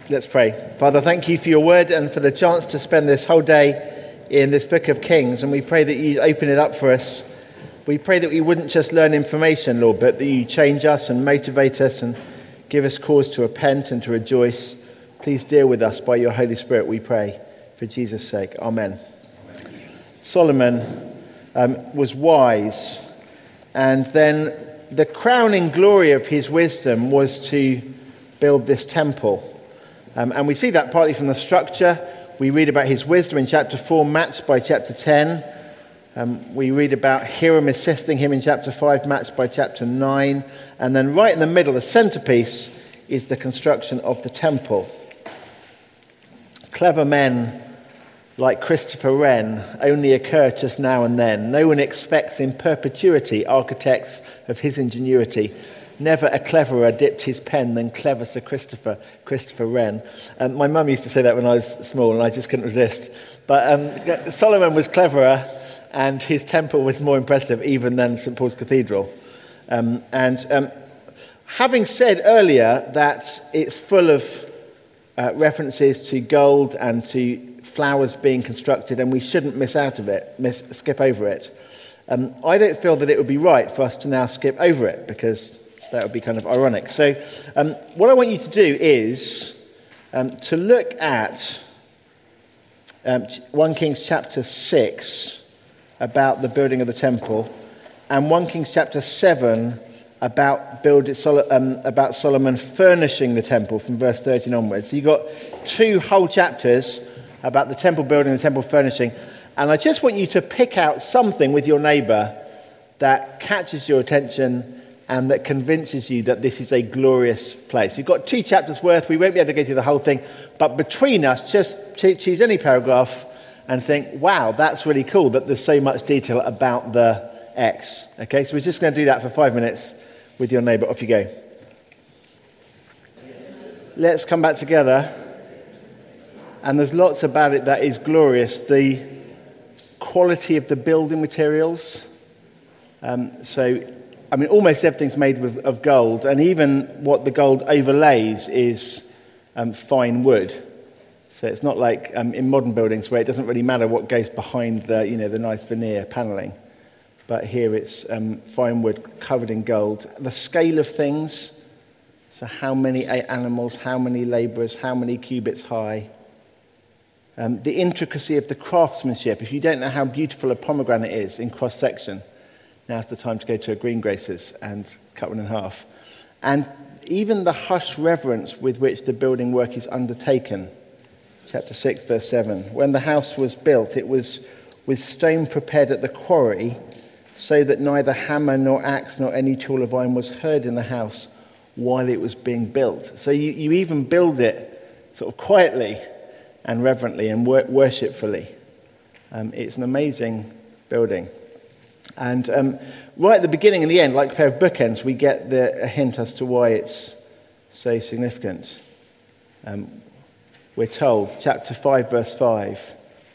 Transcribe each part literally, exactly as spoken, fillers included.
Let's pray. Father, thank you for your word and for the chance to spend this whole day in this book of Kings, and we pray that you open it up for us. We pray that we wouldn't just learn information, Lord, but that you change us and motivate us and give us cause to repent and to rejoice. Please deal with us by your Holy Spirit, we pray, for Jesus' sake. Amen. Solomon um, was wise, and then the crowning glory of his wisdom was to build this temple. Um, and we see that partly from the structure. We read about his wisdom in chapter four, matched by chapter ten. Um, we read about Hiram assisting him in chapter five, matched by chapter nine. And then right in the middle, the centerpiece, is the construction of the temple. Clever men like Christopher Wren only occur just now and then. No one expects in perpetuity architects of his ingenuity. Never a cleverer dipped his pen than clever Sir Christopher, Christopher Wren. Um, my mum used to say that when I was small, and I just couldn't resist. But um, Solomon was cleverer, and his temple was more impressive even than Saint Paul's Cathedral. Um, and um, having said earlier that it's full of uh, references to gold and to flowers being constructed, and we shouldn't miss out of it, miss, skip over it, um, I don't feel that it would be right for us to now skip over it, because that would be kind of ironic. So um, what I want you to do is um, to look at um, First Kings chapter six about the building of the temple, and First Kings chapter seven about, build it, um, about Solomon furnishing the temple from verse thirteen onwards. So you've got two whole chapters about the temple building and the temple furnishing. And I just want you to pick out something with your neighbour that catches your attention and that convinces you that this is a glorious place. We've got two chapters worth. We won't be able to go through the whole thing. But between us, just choose any paragraph and think, wow, that's really cool that there's so much detail about the X. Okay, so we're just going to do that for five minutes with your neighbour. Off you go. Let's come back together. And there's lots about it that is glorious. The quality of the building materials. Um, so... I mean, almost everything's made with, of gold, and even what the gold overlays is um, fine wood. So it's not like um, in modern buildings where it doesn't really matter what goes behind the, you know, the nice veneer paneling. But here it's um, fine wood covered in gold. The scale of things, so how many animals, how many labourers, how many cubits high. Um, the intricacy of the craftsmanship. If you don't know how beautiful a pomegranate is in cross-section, now's the time to go to a greengrocers and cut one in half. And even the hushed reverence with which the building work is undertaken. Chapter six, verse seven. When the house was built, it was with stone prepared at the quarry, so that neither hammer nor axe nor any tool of iron was heard in the house while it was being built. So you, you even build it sort of quietly and reverently and wor- worshipfully. Um, it's an amazing building. And um, right at the beginning and the end, like a pair of bookends, we get the, a hint as to why it's so significant. Um, we're told, chapter five, verse five,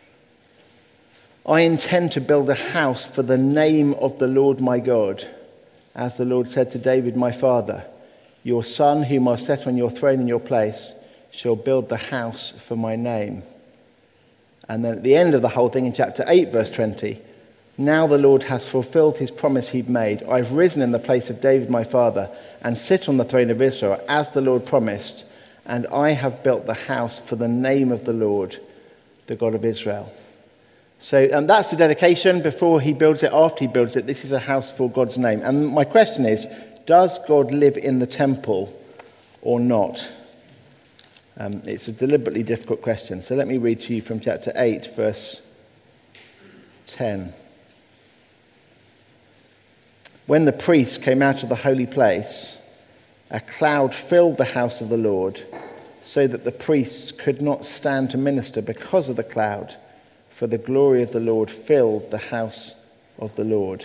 I intend to build a house for the name of the Lord my God, as the Lord said to David my father, your son, whom I'll set on your throne in your place, shall build the house for my name. And then at the end of the whole thing, in chapter eight, verse twenty, now the Lord has fulfilled his promise he'd made. I've risen in the place of David my father and sit on the throne of Israel as the Lord promised, and I have built the house for the name of the Lord, the God of Israel. So um, that's the dedication before he builds it, after he builds it. This is a house for God's name. And my question is, does God live in the temple or not? Um, it's a deliberately difficult question. So let me read to you from chapter eight, verse ten. When the priests came out of the holy place, a cloud filled the house of the Lord, so that the priests could not stand to minister because of the cloud, for the glory of the Lord filled the house of the Lord.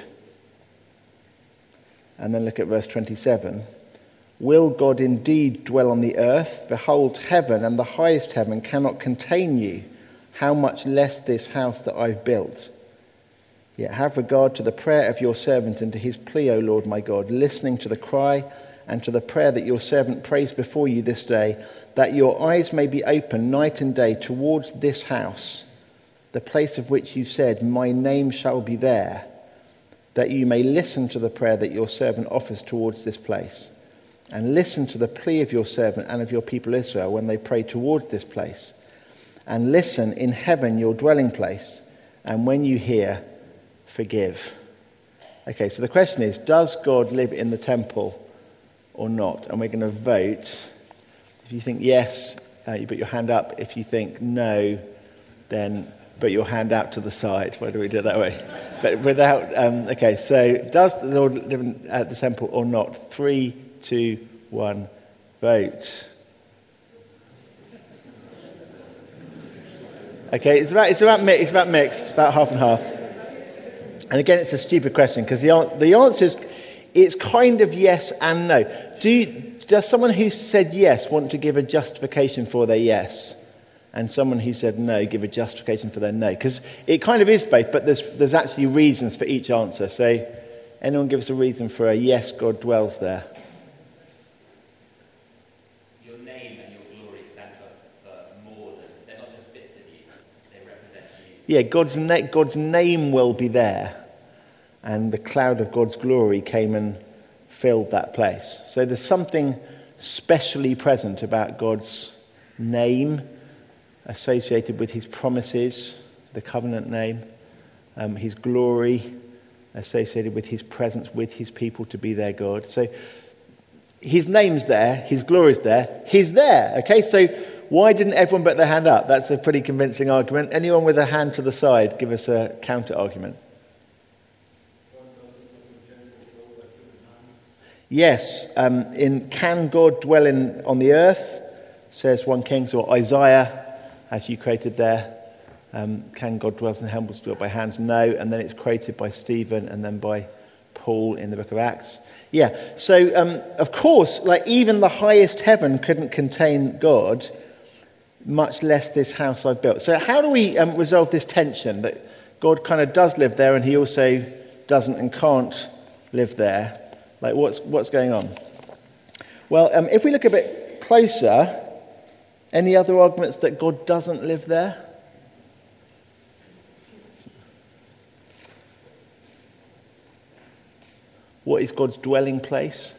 And then look at verse twenty-seven. Will God indeed dwell on the earth? Behold, heaven and the highest heaven cannot contain you. How much less this house that I've built? Yet have regard to the prayer of your servant and to his plea, O Lord my God, listening to the cry and to the prayer that your servant prays before you this day, that your eyes may be open night and day towards this house, the place of which you said, my name shall be there, that you may listen to the prayer that your servant offers towards this place, and listen to the plea of your servant and of your people Israel when they pray towards this place, and listen in heaven, your dwelling place, and when you hear, forgive. Okay, so the question is, does God live in the temple or not? And we're going to vote. If you think yes, uh, you put your hand up. If you think no, then put your hand out to the side. Why do we do it that way? But without, um, okay, so does the Lord live in, at the temple or not? Three, two, one, vote. Okay, it's about, it's about, mi- it's about mixed, it's about half and half. And again, it's a stupid question because the, the answer is, it's kind of yes and no. Do, does someone who said yes want to give a justification for their yes? And someone who said no, give a justification for their no? Because it kind of is both, but there's, there's actually reasons for each answer. So anyone give us a reason for a yes, God dwells there? Your name and your glory stand for, for more than, they're not just bits of you, they represent you. Yeah, God's, na- God's name will be there. And the cloud of God's glory came and filled that place. So there's something specially present about God's name associated with his promises, the covenant name, um, his glory associated with his presence with his people to be their God. So his name's there, his glory's there, he's there. Okay, so why didn't everyone put their hand up? That's a pretty convincing argument. Anyone with a hand to the side, give us a counter argument. Yes, um, in can God dwell in on the earth, says First Kings, or Isaiah, as you quoted there. Um, can God dwell in heaven built by hands? No, and then it's quoted by Stephen and then by Paul in the book of Acts. Yeah, so um, of course, like even the highest heaven couldn't contain God, much less this house I've built. So how do we um, resolve this tension that God kind of does live there and he also doesn't and can't live there? Like, what's what's going on? Well, um, if we look a bit closer, any other arguments that God doesn't live there? What is God's dwelling place?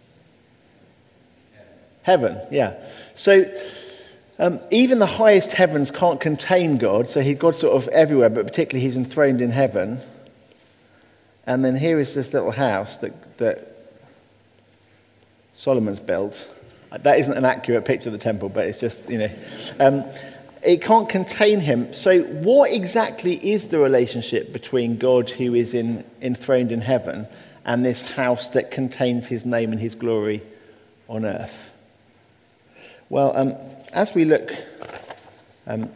Heaven, yeah. So um, even the highest heavens can't contain God, so he's God's sort of everywhere, but particularly he's enthroned in heaven. And then here is this little house that, that Solomon's built. That isn't an accurate picture of the temple, but it's just, you know. Um, it can't contain him. So what exactly is the relationship between God who is in, enthroned in heaven and this house that contains his name and his glory on earth? Well, um, as we look um,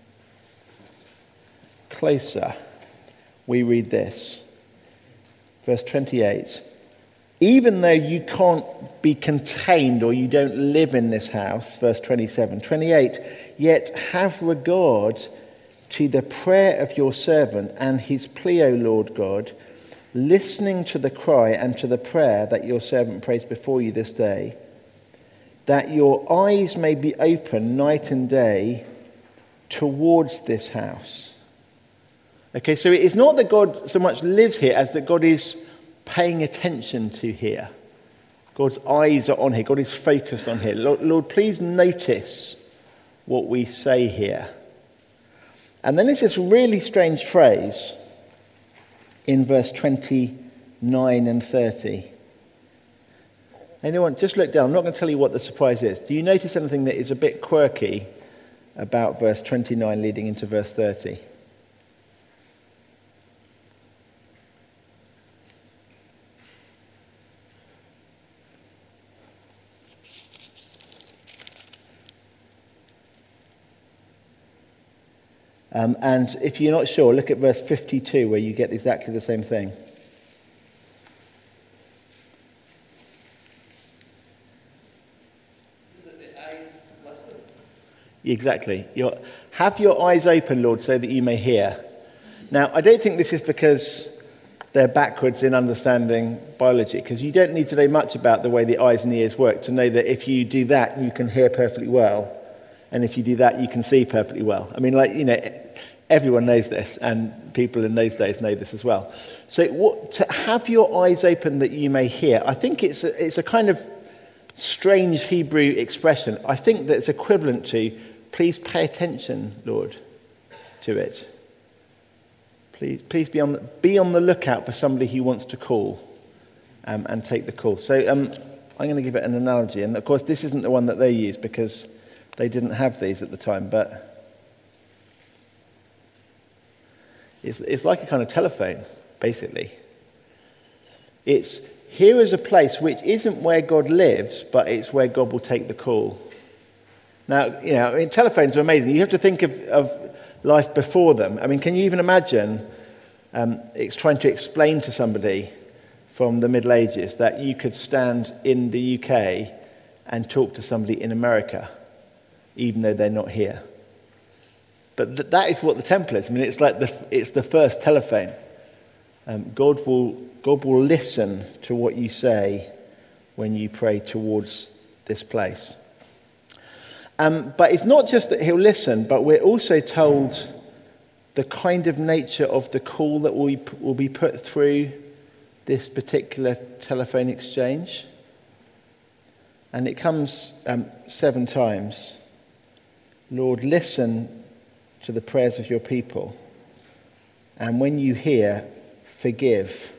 closer, we read this. Verse twenty-eight. Even though you can't be contained or you don't live in this house, verse twenty-seven, twenty-eight, yet have regard to the prayer of your servant and his plea, O Lord God, listening to the cry and to the prayer that your servant prays before you this day, that your eyes may be open night and day towards this house. Okay, so it's not that God so much lives here as that God is paying attention to here. God's eyes are on here. God is focused on here. Lord, Lord, please notice what we say here. And then there's this really strange phrase in verse twenty-nine and thirty. Anyone, just look down. I'm not going to tell you what the surprise is. Do you notice anything that is a bit quirky about verse twenty-nine leading into verse thirty? Um, and if you're not sure, look at verse fifty-two, where you get exactly the same thing. Exactly. You're, have your eyes open, Lord, so that you may hear. Now, I don't think this is because they're backwards in understanding biology, because you don't need to know much about the way the eyes and the ears work to know that if you do that, you can hear perfectly well, and if you do that, you can see perfectly well. I mean, like, you know, everyone knows this, and people in those days know this as well. So what, to have your eyes open that you may hear, I think it's a, it's a kind of strange Hebrew expression. I think that it's equivalent to, please pay attention, Lord, to it. Please, please be on the, be on the lookout for somebody who wants to call um, and take the call. So um, I'm going to give it an analogy. And of course, this isn't the one that they used because they didn't have these at the time. But it's, it's like a kind of telephone, basically. It's, here is a place which isn't where God lives, but it's where God will take the call. Now, you know, I mean, telephones are amazing. You have to think of, of life before them. I mean, can you even imagine um, it's trying to explain to somebody from the Middle Ages that you could stand in the U K and talk to somebody in America, even though they're not here? But th- that is what the temple is. I mean, it's like the it's the first telephone. Um, God will God will listen to what you say when you pray towards this place. Um, but it's not just that he'll listen, but we're also told the kind of nature of the call that will, will be put through this particular telephone exchange. And it comes um, seven times. Lord, listen to the prayers of your people. And when you hear, forgive.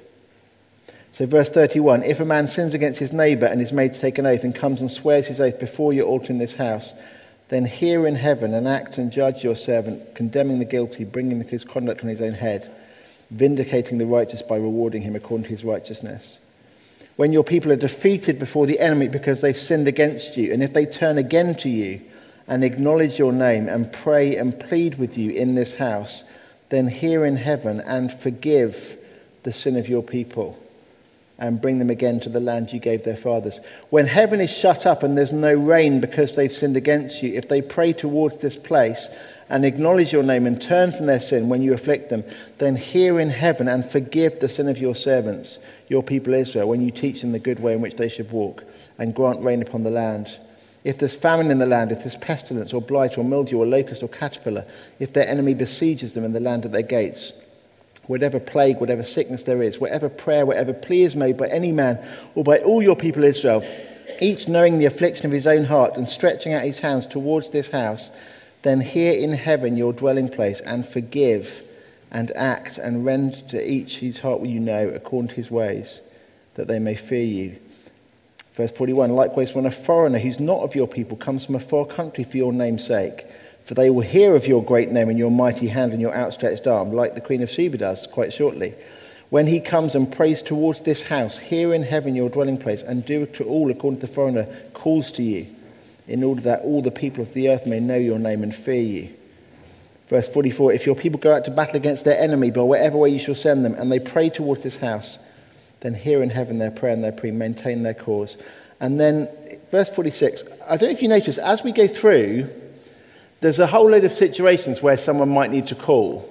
So verse thirty-one, if a man sins against his neighbour and is made to take an oath and comes and swears his oath before your altar in this house, then hear in heaven and act and judge your servant, condemning the guilty, bringing his conduct on his own head, vindicating the righteous by rewarding him according to his righteousness. When your people are defeated before the enemy because they've sinned against you, and if they turn again to you and acknowledge your name and pray and plead with you in this house, then hear in heaven and forgive the sin of your people, and bring them again to the land you gave their fathers. When heaven is shut up and there's no rain because they've sinned against you, if they pray towards this place and acknowledge your name and turn from their sin when you afflict them, then hear in heaven and forgive the sin of your servants, your people Israel, when you teach them the good way in which they should walk, and grant rain upon the land. If there's famine in the land, if there's pestilence or blight or mildew or locust or caterpillar, if their enemy besieges them in the land at their gates, whatever plague, whatever sickness there is, whatever prayer, whatever plea is made by any man or by all your people Israel, each knowing the affliction of his own heart and stretching out his hands towards this house, then hear in heaven your dwelling place and forgive and act and rend to each whose heart will you know according to his ways, that they may fear you. Verse forty-one, likewise when a foreigner who's not of your people comes from a far country for your name's sake, for they will hear of your great name and your mighty hand and your outstretched arm, like the Queen of Sheba does quite shortly. When he comes and prays towards this house, hear in heaven your dwelling place, and do to all according to the foreigner calls to you, in order that all the people of the earth may know your name and fear you. Verse forty-four, if your people go out to battle against their enemy by whatever way you shall send them, and they pray towards this house, then hear in heaven their prayer and their plea, maintain their cause. And then verse forty-six, I don't know if you notice, as we go through, there's a whole load of situations where someone might need to call,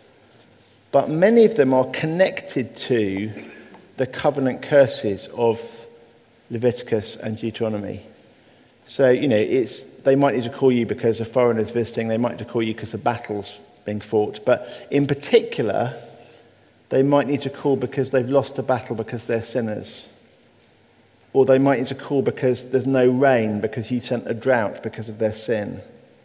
but many of them are connected to the covenant curses of Leviticus and Deuteronomy. So, you know, it's they might need to call you because a foreigner's visiting, they might need to call you because a battle's being fought, but in particular, they might need to call because they've lost a battle because they're sinners. Or they might need to call because there's no rain, because you sent a drought because of their sin.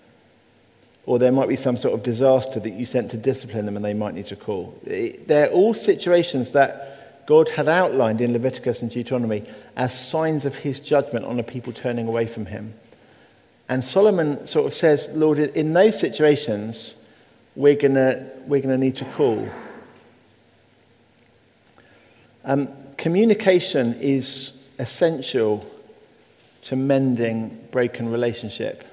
Or there might be some sort of disaster that you sent to discipline them and they might need to call. They're all situations that God had outlined in Leviticus and Deuteronomy as signs of his judgment on a people turning away from him. And Solomon sort of says, Lord, in those situations, we're gonna we're gonna need to call. Um, communication is essential to mending broken relationship.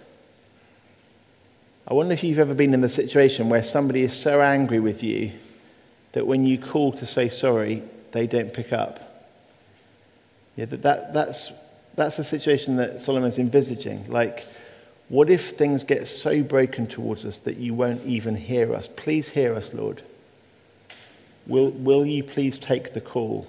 I wonder if you've ever been in the situation where somebody is so angry with you that when you call to say sorry, they don't pick up. Yeah, that, that that's that's the situation that Solomon's envisaging. Like, what if things get so broken towards us that you won't even hear us? Please hear us, Lord. Will, will you please take the call?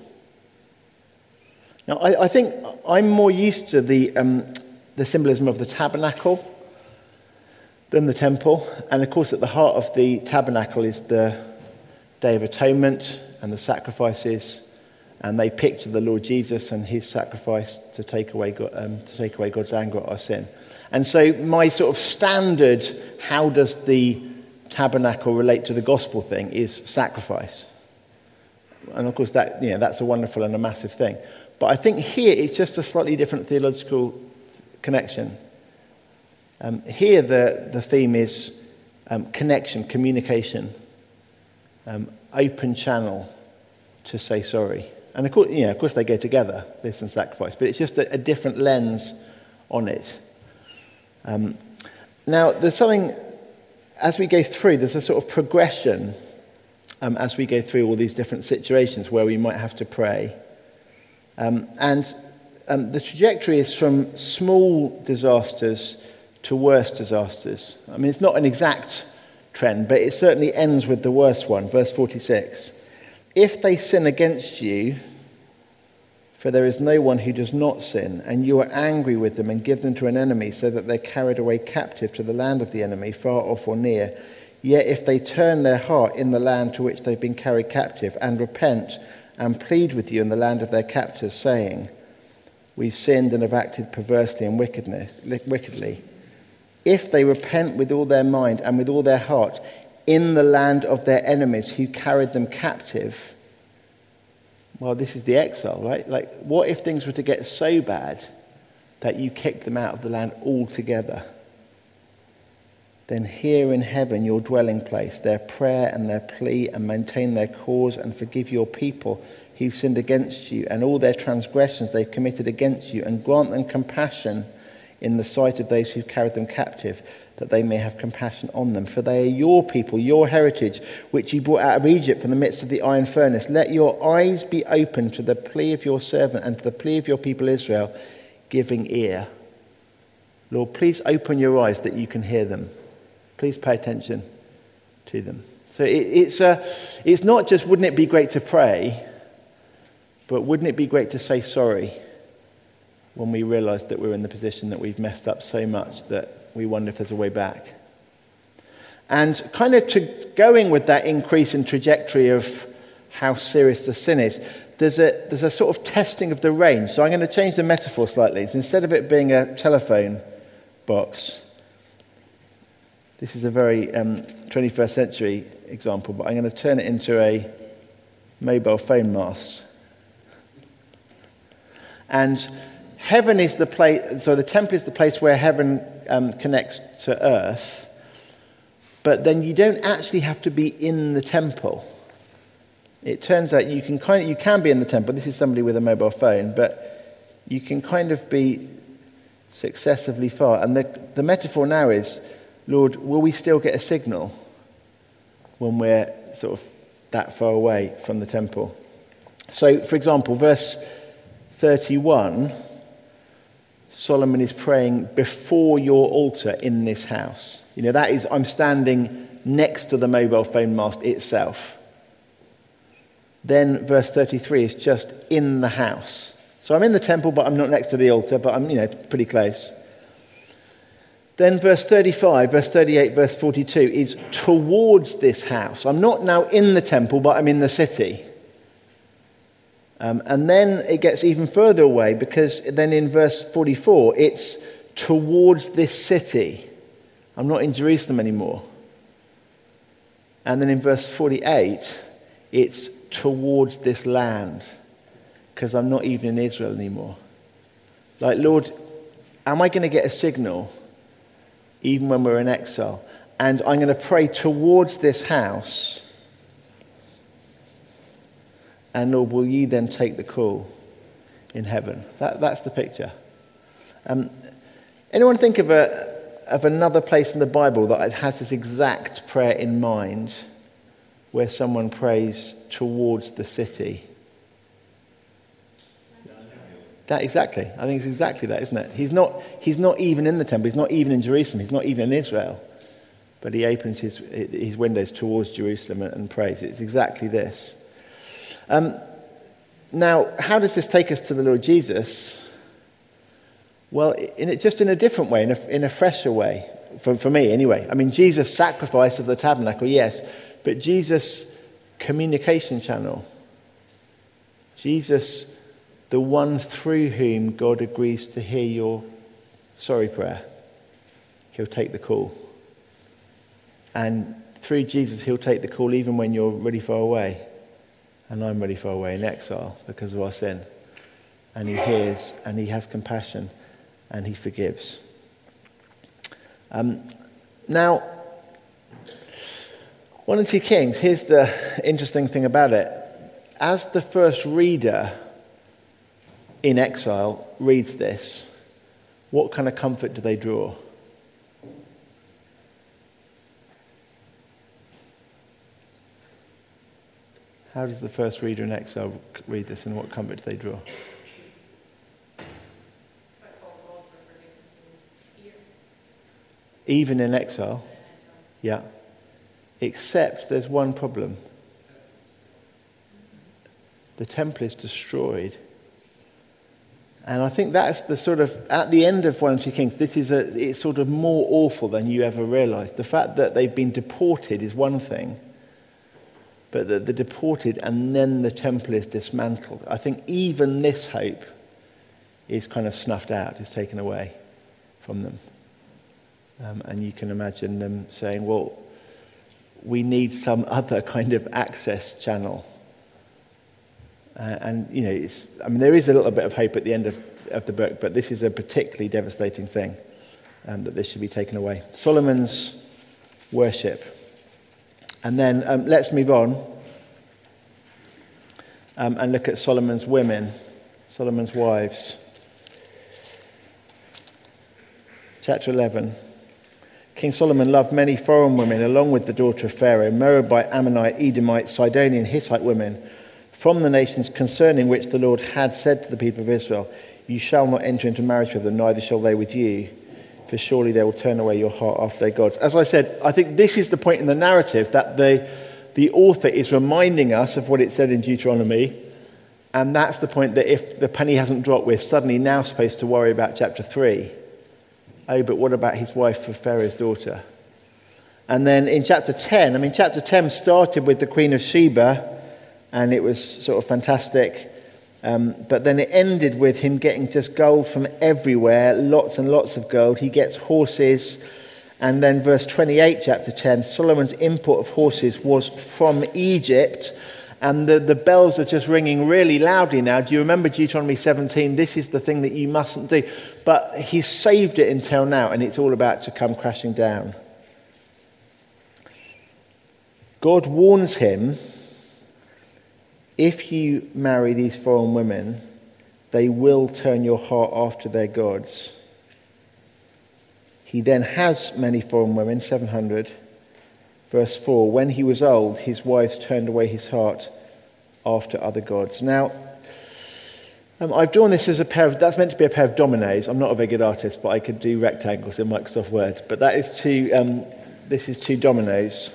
Now, I, I think I'm more used to the, um, the symbolism of the tabernacle than the temple. And of course, at the heart of the tabernacle is the Day of Atonement and the sacrifices. And they picture the Lord Jesus and his sacrifice to take away God, um, to take away God's anger at our sin. And so my sort of standard, how does the tabernacle relate to the gospel thing, is sacrifice. And of course, that, you know, that's a wonderful and a massive thing. But I think here it's just a slightly different theological connection. Um, here the, the theme is um, connection, communication, um, open channel to say sorry. And of course, you know, of course they go together, this and sacrifice, but it's just a, a different lens on it. Um, now, there's something, as we go through, there's a sort of progression um, as we go through all these different situations where we might have to pray. Um, and um, the trajectory is from small disasters to worse disasters. I mean, it's not an exact trend, but it certainly ends with the worst one. Verse forty-six. If they sin against you, for there is no one who does not sin, and you are angry with them and give them to an enemy so that they're carried away captive to the land of the enemy, far off or near, yet if they turn their heart in the land to which they've been carried captive and repent and plead with you in the land of their captors, saying, we've sinned and have acted perversely and wickedness, wickedly. If they repent with all their mind and with all their heart in the land of their enemies who carried them captive, well, this is the exile, right? Like, what if things were to get so bad that you kicked them out of the land altogether? Then hear in heaven your dwelling place, their prayer and their plea, and maintain their cause and forgive your people who sinned against you and all their transgressions they've committed against you, and grant them compassion in the sight of those who carried them captive, that they may have compassion on them. For they are your people, your heritage, which you brought out of Egypt from the midst of the iron furnace. Let your eyes be open to the plea of your servant and to the plea of your people Israel, giving ear. Lord, please open your eyes that you can hear them. Please pay attention to them. So it, it's, a, it's not just, wouldn't it be great to pray, but wouldn't it be great to say sorry when we realise that we're in the position that we've messed up so much that we wonder if there's a way back. And kind of to going with that increase in trajectory of how serious the sin is, there's a there's a sort of testing of the range. So I'm going to change the metaphor slightly. So instead of it being a telephone box, this is a very um, twenty-first century example, but I'm going to turn it into a mobile phone mast. And heaven is the place, so the temple is the place where heaven um, connects to earth, but then you don't actually have to be in the temple. It turns out you can kind of, you can be in the temple. This is somebody with a mobile phone, but you can kind of be successively far. And the, the metaphor now is, Lord, will we still get a signal when we're sort of that far away from the temple? So, for example, verse thirty-one, Solomon is praying before your altar in this house. You know, that is, I'm standing next to the mobile phone mast itself. Then verse thirty-three is just in the house. So I'm in the temple, but I'm not next to the altar, but I'm, you know, pretty close. Then verse thirty-five, verse thirty-eight, verse forty-two is towards this house. I'm not now in the temple, but I'm in the city. Um, and then it gets even further away, because then in verse forty-four, it's towards this city. I'm not in Jerusalem anymore. And then in verse forty-eight, it's towards this land, because I'm not even in Israel anymore. Like, Lord, am I going to get a signal even when we're in exile? And I'm going to pray towards this house. And Lord, will you then take the call in heaven? That, that's the picture. Um, anyone think of a of another place in the Bible that has this exact prayer in mind, where someone prays towards the city? That exactly. I think it's exactly that, isn't it? He's not. He's not even in the temple. He's not even in Jerusalem. He's not even in Israel. But he opens his his windows towards Jerusalem and prays. It's exactly this. Um, now, how does this take us to the Lord Jesus? Well, in it, just in a different way, in a, in a fresher way, for, for me anyway. I mean, Jesus' sacrifice of the tabernacle, yes, but Jesus' communication channel. Jesus, the one through whom God agrees to hear your sorry prayer. He'll take the call. And through Jesus, he'll take the call even when you're really far away. And I'm really far away in exile because of our sin. And he hears, and he has compassion, and he forgives. Um, now, one and two Kings, here's the interesting thing about it. As the first reader in exile reads this, what kind of comfort do they draw? How does the first reader in exile read this, and what comfort do they draw? Even in exile? Yeah. Except there's one problem. The temple is destroyed. And I think that's the sort of, at the end of one and two Kings, this is a, it's sort of more awful than you ever realised. The fact that they've been deported is one thing, but that they're deported and then the temple is dismantled. I think even this hope is kind of snuffed out, is taken away from them. Um, and you can imagine them saying, well, we need some other kind of access channel. Uh, and, you know, it's, I mean, there is a little bit of hope at the end of, of the book, but this is a particularly devastating thing, um, that this should be taken away. Solomon's worship. And then um, let's move on um, and look at Solomon's women, Solomon's wives. Chapter eleven. King Solomon loved many foreign women, along with the daughter of Pharaoh, Moabite, Ammonite, Edomite, Sidonian, Hittite women, from the nations concerning which the Lord had said to the people of Israel, you shall not enter into marriage with them, neither shall they with you, for surely they will turn away your heart after their gods. As I said, I think this is the point in the narrative that the, the author is reminding us of what it said in Deuteronomy, and that's the point that if the penny hasn't dropped, we're suddenly now supposed to worry about chapter three. Oh, but what about his wife for Pharaoh's daughter? And then in chapter ten, I mean, chapter ten started with the Queen of Sheba, and it was sort of fantastic. Um, but then it ended with him getting just gold from everywhere, lots and lots of gold. He gets horses. And then verse twenty-eight, chapter ten, Solomon's import of horses was from Egypt. And the, the bells are just ringing really loudly now. Do you remember Deuteronomy seventeen? This is the thing that you mustn't do. But he's saved it until now, and it's all about to come crashing down. God warns him, if you marry these foreign women, they will turn your heart after their gods. He then has many foreign women, seven hundred. Verse four, when he was old, his wives turned away his heart after other gods. Now, um, I've drawn this as a pair of, that's meant to be a pair of dominoes. I'm not a very good artist, but I could do rectangles in Microsoft Word. But that is two, um, this is two dominoes.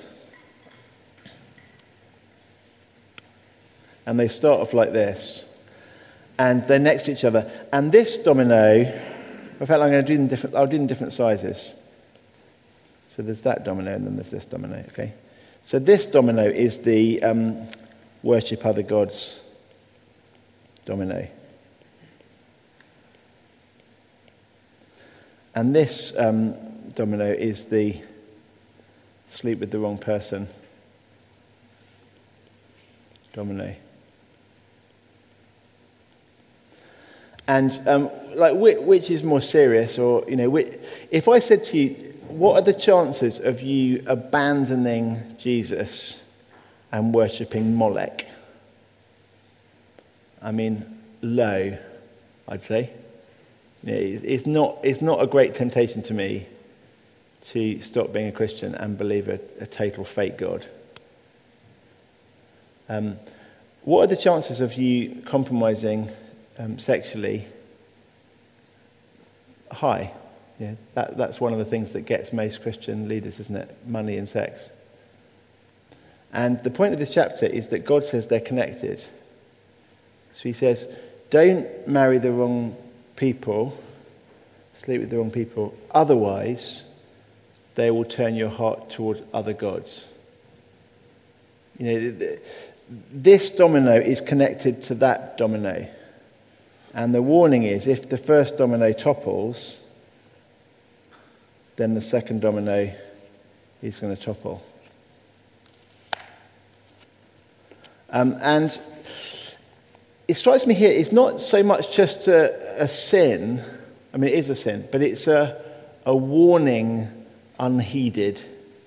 And they start off like this. And they're next to each other. And this domino, in fact, I'm going to do them different, I'll do them in different sizes. So there's that domino, and then there's this domino, okay? So this domino is the um, worship other gods domino. And this um, domino is the sleep with the wrong person domino. And um, like, which, which is more serious, or you know, which, if I said to you, what are the chances of you abandoning Jesus and worshipping Molech? I mean, low, I'd say. You know, it's, it's not. It's not a great temptation to me to stop being a Christian and believe a, a total fake God. Um, what are the chances of you compromising um, sexually? High. Yeah, that, that's one of the things that gets most Christian leaders, isn't it? Money and sex. And the point of this chapter is that God says they're connected. So he says, don't marry the wrong people, sleep with the wrong people, otherwise they will turn your heart towards other gods. You know, this domino is connected to that domino. And the warning is, if the first domino topples, then the second domino is going to topple. Um, and it strikes me here, it's not so much just a, a sin, I mean it is a sin, but it's a, a warning unheeded.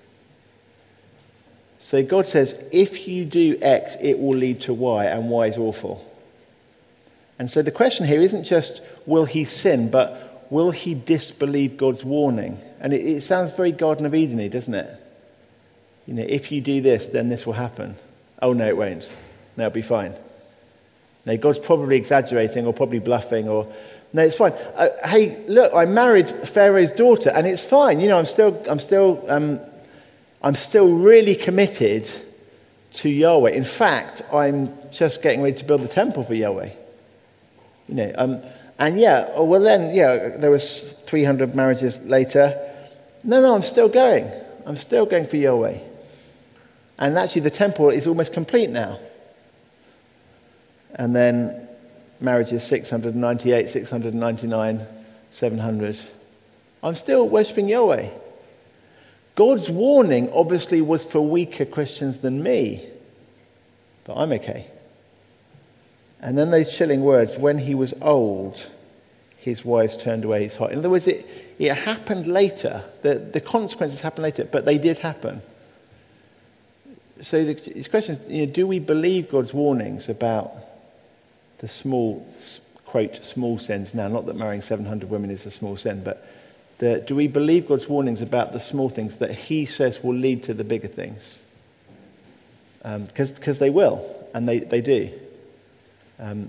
So God says, if you do X, it will lead to Y, and Y is awful. And so the question here isn't just, will he sin, but will he disbelieve God's warning? And it, it sounds very Garden of Eden-y, doesn't it? You know, if you do this, then this will happen. Oh, no, it won't. No, it'll be fine. No, God's probably exaggerating or probably bluffing or... No, it's fine. Uh, hey, look, I married Pharaoh's daughter, and it's fine. You know, I'm still... I'm still um, I'm still really committed to Yahweh. In fact, I'm just getting ready to build the temple for Yahweh. You know, um, and yeah, oh, well then, yeah, there was three hundred marriages later. No, no, I'm still going. I'm still going for Yahweh. And actually the temple is almost complete now. And then marriages six hundred ninety-eight, six hundred ninety-nine, seven hundred. I'm still worshipping Yahweh. God's warning obviously was for weaker Christians than me, but I'm okay. And then those chilling words, when he was old, his wives turned away his heart. In other words, it, it happened later. The, the consequences happened later, but they did happen. So the, his question is, you know, do we believe God's warnings about the small, quote, small sins? Now, not that marrying seven hundred women is a small sin, but The, do we believe God's warnings about the small things that he says will lead to the bigger things? Because um, because they will, and they, they do. Um,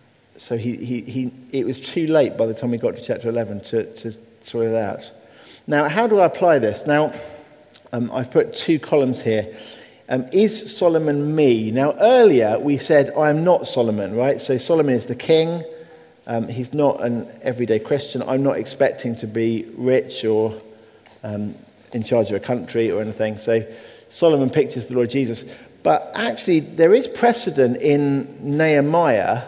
so he, he, he, it was too late by the time we got to chapter eleven to, to sort it out. Now, how do I apply this? Now, um, I've put two columns here. Um, is Solomon me? Now, earlier we said, I am not Solomon, right? So Solomon is the king. Um, he's not an everyday Christian. I'm not expecting to be rich or um, in charge of a country or anything. So Solomon pictures the Lord Jesus. But actually, there is precedent in Nehemiah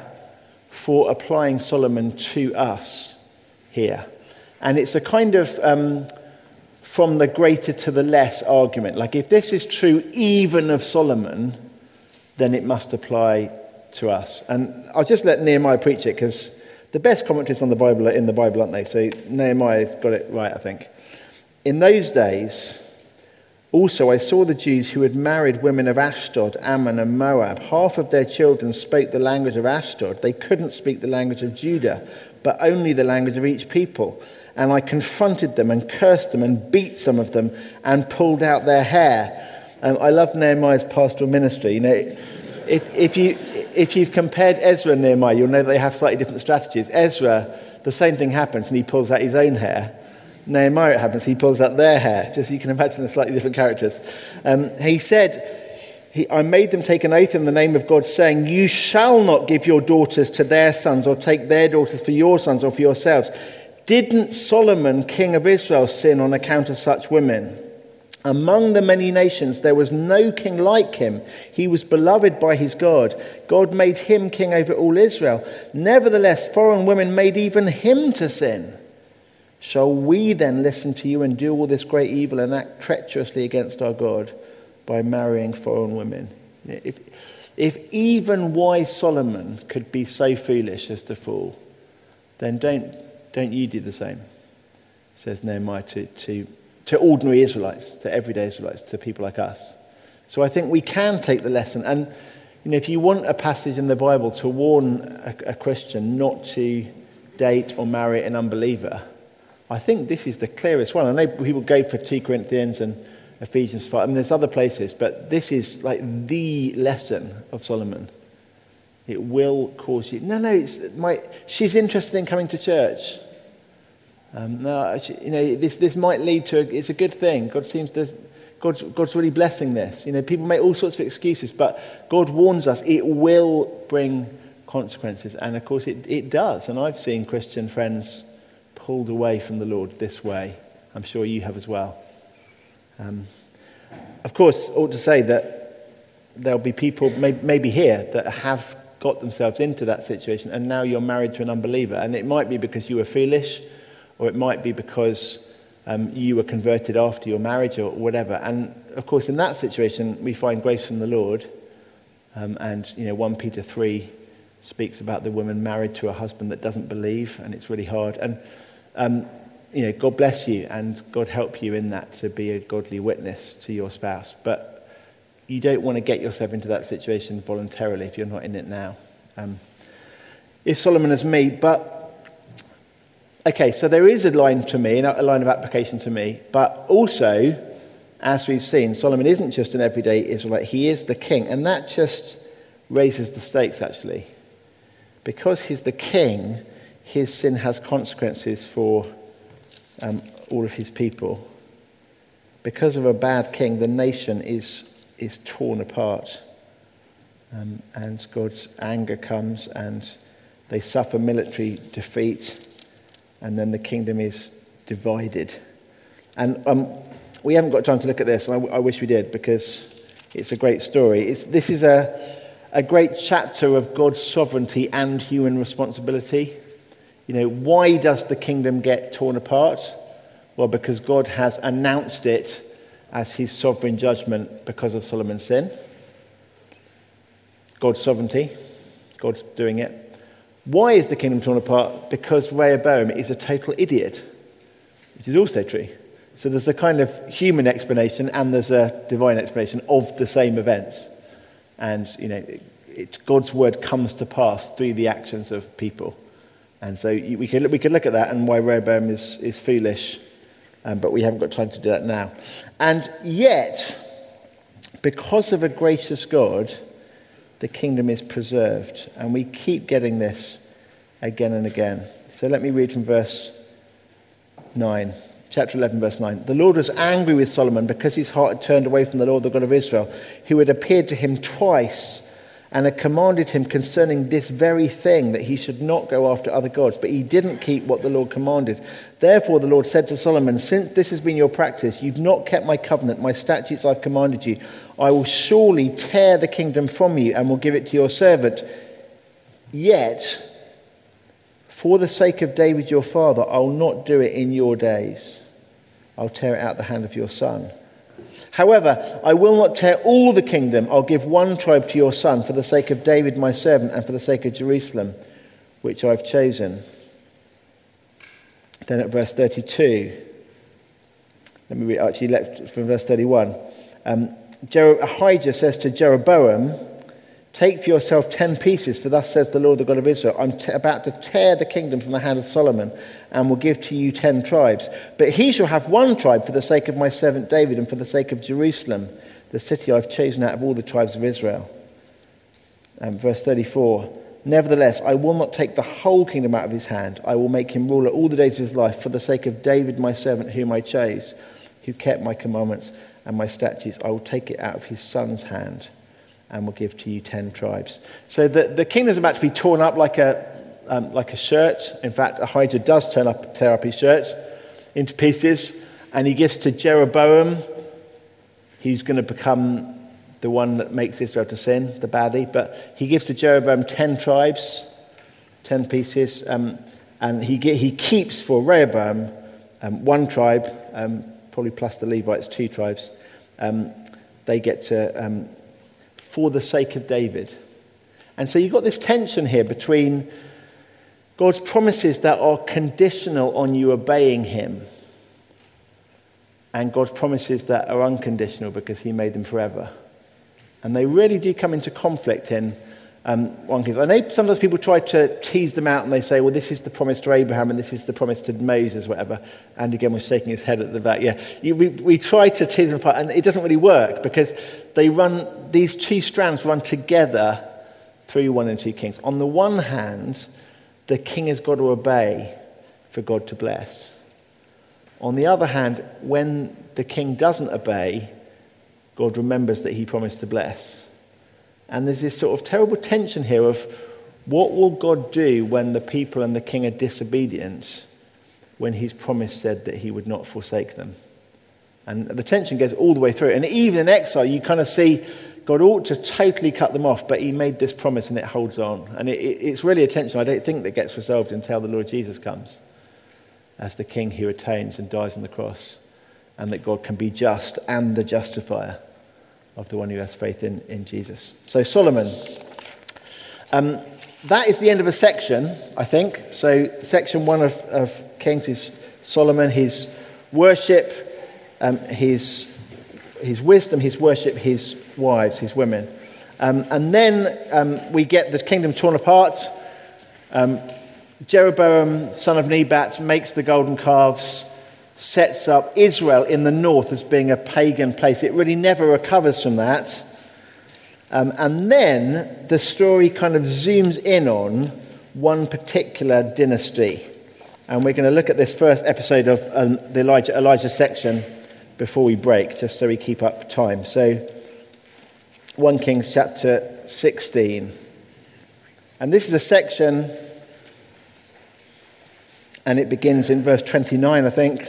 for applying Solomon to us here. And it's a kind of um, from the greater to the less argument. Like if this is true even of Solomon, then it must apply to us. And I'll just let Nehemiah preach it because the best commentaries on the Bible are in the Bible, aren't they? So Nehemiah's got it right, I think. In those days, also I saw the Jews who had married women of Ashdod, Ammon, and Moab. Half of their children spoke the language of Ashdod. They couldn't speak the language of Judah, but only the language of each people. And I confronted them and cursed them and beat some of them and pulled out their hair. Um, I love Nehemiah's pastoral ministry. You know, if, if you... If you've compared Ezra and Nehemiah, you'll know they have slightly different strategies. Ezra, the same thing happens and he pulls out his own hair. Nehemiah, it happens, he pulls out their hair. Just you can imagine the slightly different characters. Um, he said, he, I made them take an oath in the name of God, saying, you shall not give your daughters to their sons or take their daughters for your sons or for yourselves. Didn't Solomon, king of Israel, sin on account of such women? Among the many nations, there was no king like him. He was beloved by his God. God made him king over all Israel. Nevertheless, foreign women made even him to sin. Shall we then listen to you and do all this great evil and act treacherously against our God by marrying foreign women? If, if even wise Solomon could be so foolish as to fall, then don't, don't you do the same, says Nehemiah to, to to ordinary Israelites, to everyday Israelites, to people like us. So I think we can take the lesson. And you know, if you want a passage in the Bible to warn a, a Christian not to date or marry an unbeliever, I think this is the clearest one. I know people go for Second Corinthians and Ephesians five. I mean, there's other places, but this is like the lesson of Solomon. It will cause you... No, no, it's my, she's interested in coming to church. Um, no, actually, you know, this this might lead to, a, it's a good thing. God seems to, God's, God's really blessing this. You know, people make all sorts of excuses, but God warns us it will bring consequences. And of course it, it does. And I've seen Christian friends pulled away from the Lord this way. I'm sure you have as well. Um, of course, I ought to say that there'll be people may, maybe here that have got themselves into that situation, and now you're married to an unbeliever. And it might be because you were foolish, or it might be because um, you were converted after your marriage or whatever. And of course, in that situation, we find grace from the Lord. Um, and, you know, First Peter three speaks about the woman married to a husband that doesn't believe, and it's really hard. And, um, you know, God bless you, and God help you in that to be a godly witness to your spouse. But you don't want to get yourself into that situation voluntarily if you're not in it now. Um, is Solomon as me? But okay, so there is a line to me, a line of application to me, but also, as we've seen, Solomon isn't just an everyday Israelite, he is the king, and that just raises the stakes, actually. Because he's the king, his sin has consequences for um, all of his people. Because of a bad king, the nation is, is torn apart, um, and God's anger comes, and they suffer military defeat, and then the kingdom is divided. And um, we haven't got time to look at this, and I, w- I wish we did, because it's a great story. It's, this is a, a great chapter of God's sovereignty and human responsibility. You know, why does the kingdom get torn apart? Well, because God has announced it as his sovereign judgment because of Solomon's sin. God's sovereignty. God's doing it. Why is the kingdom torn apart? Because Rehoboam is a total idiot, which is also true. So there's a kind of human explanation and there's a divine explanation of the same events. And, you know, it, it, God's word comes to pass through the actions of people. And so you, we could we could look at that and why Rehoboam is, is foolish, um, but we haven't got time to do that now. And yet, because of a gracious God, the kingdom is preserved. And we keep getting this again and again. So let me read from verse nine. Chapter eleven, verse nine. The Lord was angry with Solomon because his heart had turned away from the Lord, the God of Israel, who had appeared to him twice and had commanded him concerning this very thing, that he should not go after other gods. But he didn't keep what the Lord commanded. Therefore the Lord said to Solomon, since this has been your practice, you've not kept my covenant, my statutes I've commanded you, I will surely tear the kingdom from you and will give it to your servant. Yet, for the sake of David your father, I will not do it in your days. I'll tear it out the hand of your son. However, I will not tear all the kingdom. I'll give one tribe to your son for the sake of David my servant and for the sake of Jerusalem, which I've chosen. Then at verse thirty-two, let me read, actually left from verse thirty-one. Um, Jer- Ahijah says to Jeroboam, take for yourself ten pieces, for thus says the Lord, the God of Israel, I'm t- about to tear the kingdom from the hand of Solomon and will give to you ten tribes. But he shall have one tribe for the sake of my servant David and for the sake of Jerusalem, the city I've chosen out of all the tribes of Israel. Um, verse thirty-four, nevertheless, I will not take the whole kingdom out of his hand. I will make him ruler all the days of his life for the sake of David my servant whom I chose, who kept my commandments and my statutes. I will take it out of his son's hand and will give to you ten tribes. So the, the kingdom is about to be torn up like a um, like a shirt. In fact, Ahijah does turn up, tear up his shirt into pieces, and he gives to Jeroboam. He's going to become the one that makes Israel to sin, the baddie. But he gives to Jeroboam ten tribes, ten pieces, um, and he he keeps for Rehoboam um, one tribe, um, probably plus the Levites, two tribes. Um, they get to um, for the sake of David. And so you've got this tension here between God's promises that are conditional on you obeying him and God's promises that are unconditional because he made them forever. And they really do come into conflict in um, one case. I know sometimes people try to tease them out and they say, well, this is the promise to Abraham and this is the promise to Moses, whatever. And again, was shaking his head at the back. Yeah, you, we, we try to tease them apart and it doesn't really work because they run, these two strands run together through one and two kings. On the one hand, the king has got to obey for God to bless. On the other hand, when the king doesn't obey, God remembers that he promised to bless. And there's this sort of terrible tension here of What will God do when the people and the king are disobedient, when he's promised said that he would not forsake them? And the tension goes all the way through. And even in exile, you kind of see God ought to totally cut them off, but he made this promise and it holds on. And it, it, it's really a tension I don't think that gets resolved until the Lord Jesus comes as the king who attains and dies on the cross, and that God can be just and the justifier of the one who has faith in, in Jesus. So Solomon. Um, that is the end of a section, I think. So section one of, of Kings is Solomon, his worship, um, his his wisdom, his worship, his wives, his women. Um, and then um, we get the kingdom torn apart. Um, Jeroboam, son of Nebat, makes the golden calves, sets up Israel in the north as being a pagan place. It really never recovers from that. Um, and then the story kind of zooms in on one particular dynasty. And we're going to look at this first episode of um, the Elijah, Elijah section before we break, just so we keep up time. So, First Kings chapter sixteen. And this is a section, and it begins in verse twenty-nine, I think.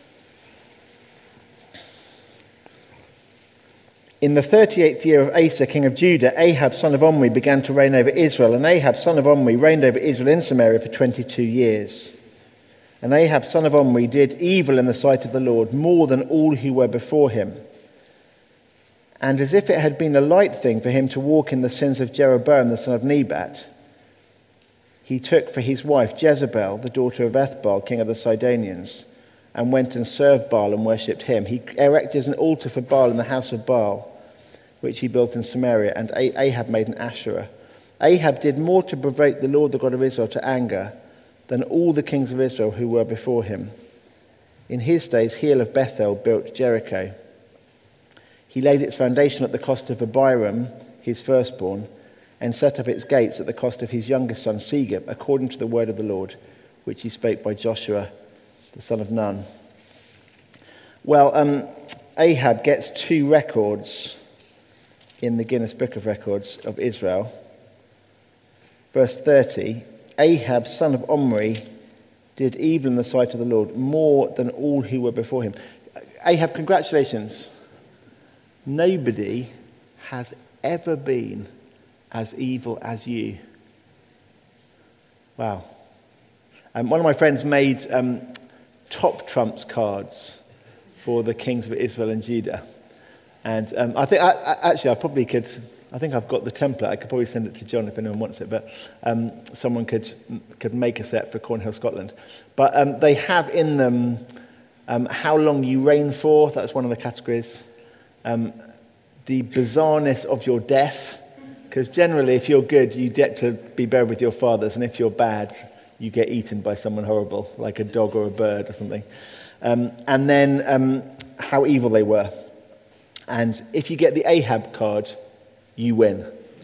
In the thirty-eighth year of Asa, king of Judah, Ahab, son of Omri, began to reign over Israel. And Ahab, son of Omri, reigned over Israel in Samaria for twenty-two years. And Ahab, son of Omri, did evil in the sight of the Lord, more than all who were before him. And as if it had been a light thing for him to walk in the sins of Jeroboam, the son of Nebat, he took for his wife Jezebel, the daughter of Ethbaal, king of the Sidonians, and went and served Baal and worshipped him. He erected an altar for Baal in the house of Baal, which he built in Samaria, and Ahab made an Asherah. Ahab did more to provoke the Lord, the God of Israel, to anger than all the kings of Israel who were before him. In his days, Hiel of Bethel built Jericho. He laid its foundation at the cost of Abiram, his firstborn, and set up its gates at the cost of his youngest son, Segub, according to the word of the Lord, which he spoke by Joshua, the son of Nun. Well, um, Ahab gets two records in the Guinness Book of Records of Israel. Verse thirty, Ahab, son of Omri, did evil in the sight of the Lord, more than all who were before him. Ahab, congratulations. Nobody has ever been as evil as you. Wow. Um, one of my friends made um, top trumps cards for the kings of Israel and Judah. And um, I think, I, I, actually, I probably could, I think I've got the template. I could probably send it to John if anyone wants it, but um, someone could could make a set for Cornhill, Scotland. But um, they have in them um, how long you reign for. That's one of the categories. Um, the bizarreness of your death, because generally if you're good, you get to be buried with your fathers, and if you're bad, you get eaten by someone horrible, like a dog or a bird or something. Um, and then um, how evil they were. And if you get the Ahab card, you win.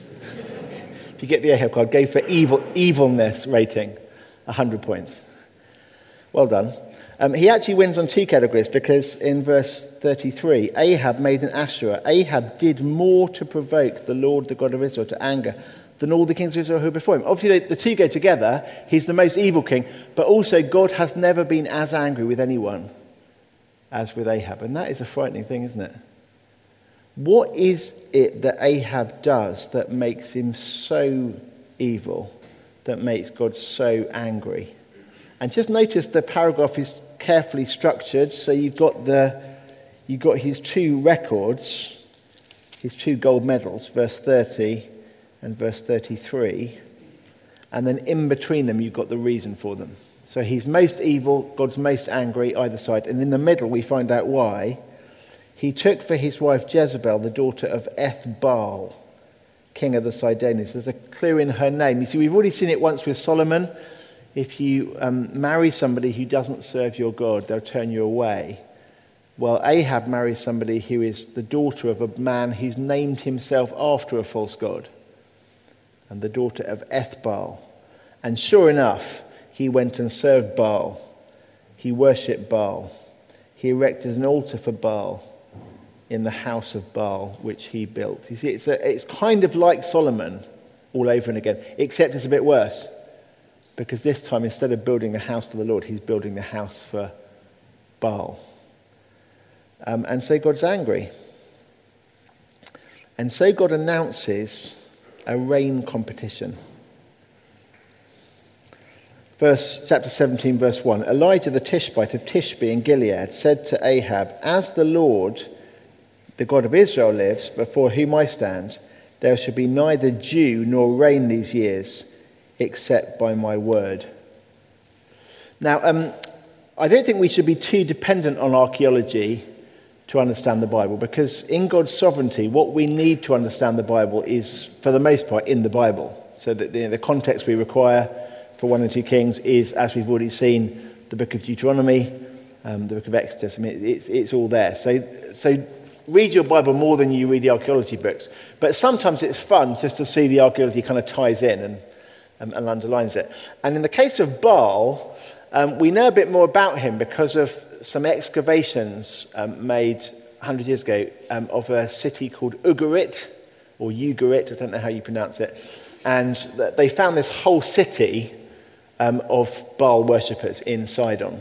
If you get the Ahab card, go for evil evilness rating, one hundred points. Well done. Um, he actually wins on two categories, because in verse thirty-three, Ahab made an Asherah. Ahab did more to provoke the Lord, the God of Israel, to anger than all the kings of Israel who were before him. Obviously, the, the two go together. He's the most evil king, but also God has never been as angry with anyone as with Ahab. And that is a frightening thing, isn't it? What is it that Ahab does that makes him so evil, that makes God so angry? And just notice the paragraph is carefully structured. So you've got the you've got his two records, his two gold medals, verse thirty and verse thirty-three. And then in between them, you've got the reason for them. So he's most evil, God's most angry, either side. And in the middle, we find out why. He took for his wife Jezebel, the daughter of Ethbaal, king of the Sidonians. There's a clue in her name. You see, we've already seen it once with Solomon. If you um, marry somebody who doesn't serve your God, they'll turn you away. Well, Ahab marries somebody who is the daughter of a man who's named himself after a false god, and the daughter of Ethbaal. And sure enough, he went and served Baal. He worshipped Baal. He erected an altar for Baal in the house of Baal, which he built. You see, it's, a, it's kind of like Solomon, all over and again, except it's a bit worse, because this time, instead of building the house for the Lord, he's building the house for Baal. Um, and so God's angry. And so God announces a rain competition. Verse, chapter seventeen, verse one. Elijah the Tishbite of Tishbe in Gilead said to Ahab, "As the Lord, the God of Israel, lives, before whom I stand, there shall be neither dew nor rain these years, except by my word." Now, um, I don't think we should be too dependent on archaeology to understand the Bible, because in God's sovereignty, what we need to understand the Bible is, for the most part, in the Bible. So that the, the context we require for one and two Kings is, as we've already seen, the book of Deuteronomy, um, the book of Exodus. I mean, it's it's all there. So so read your Bible more than you read the archaeology books. But sometimes it's fun just to see the archaeology kind of ties in and um, and underlines it. And in the case of Baal, um, we know a bit more about him because of some excavations um, made one hundred years ago um, of a city called Ugarit, or Ugarit, I don't know how you pronounce it. And they found this whole city um, of Baal worshippers in Sidon.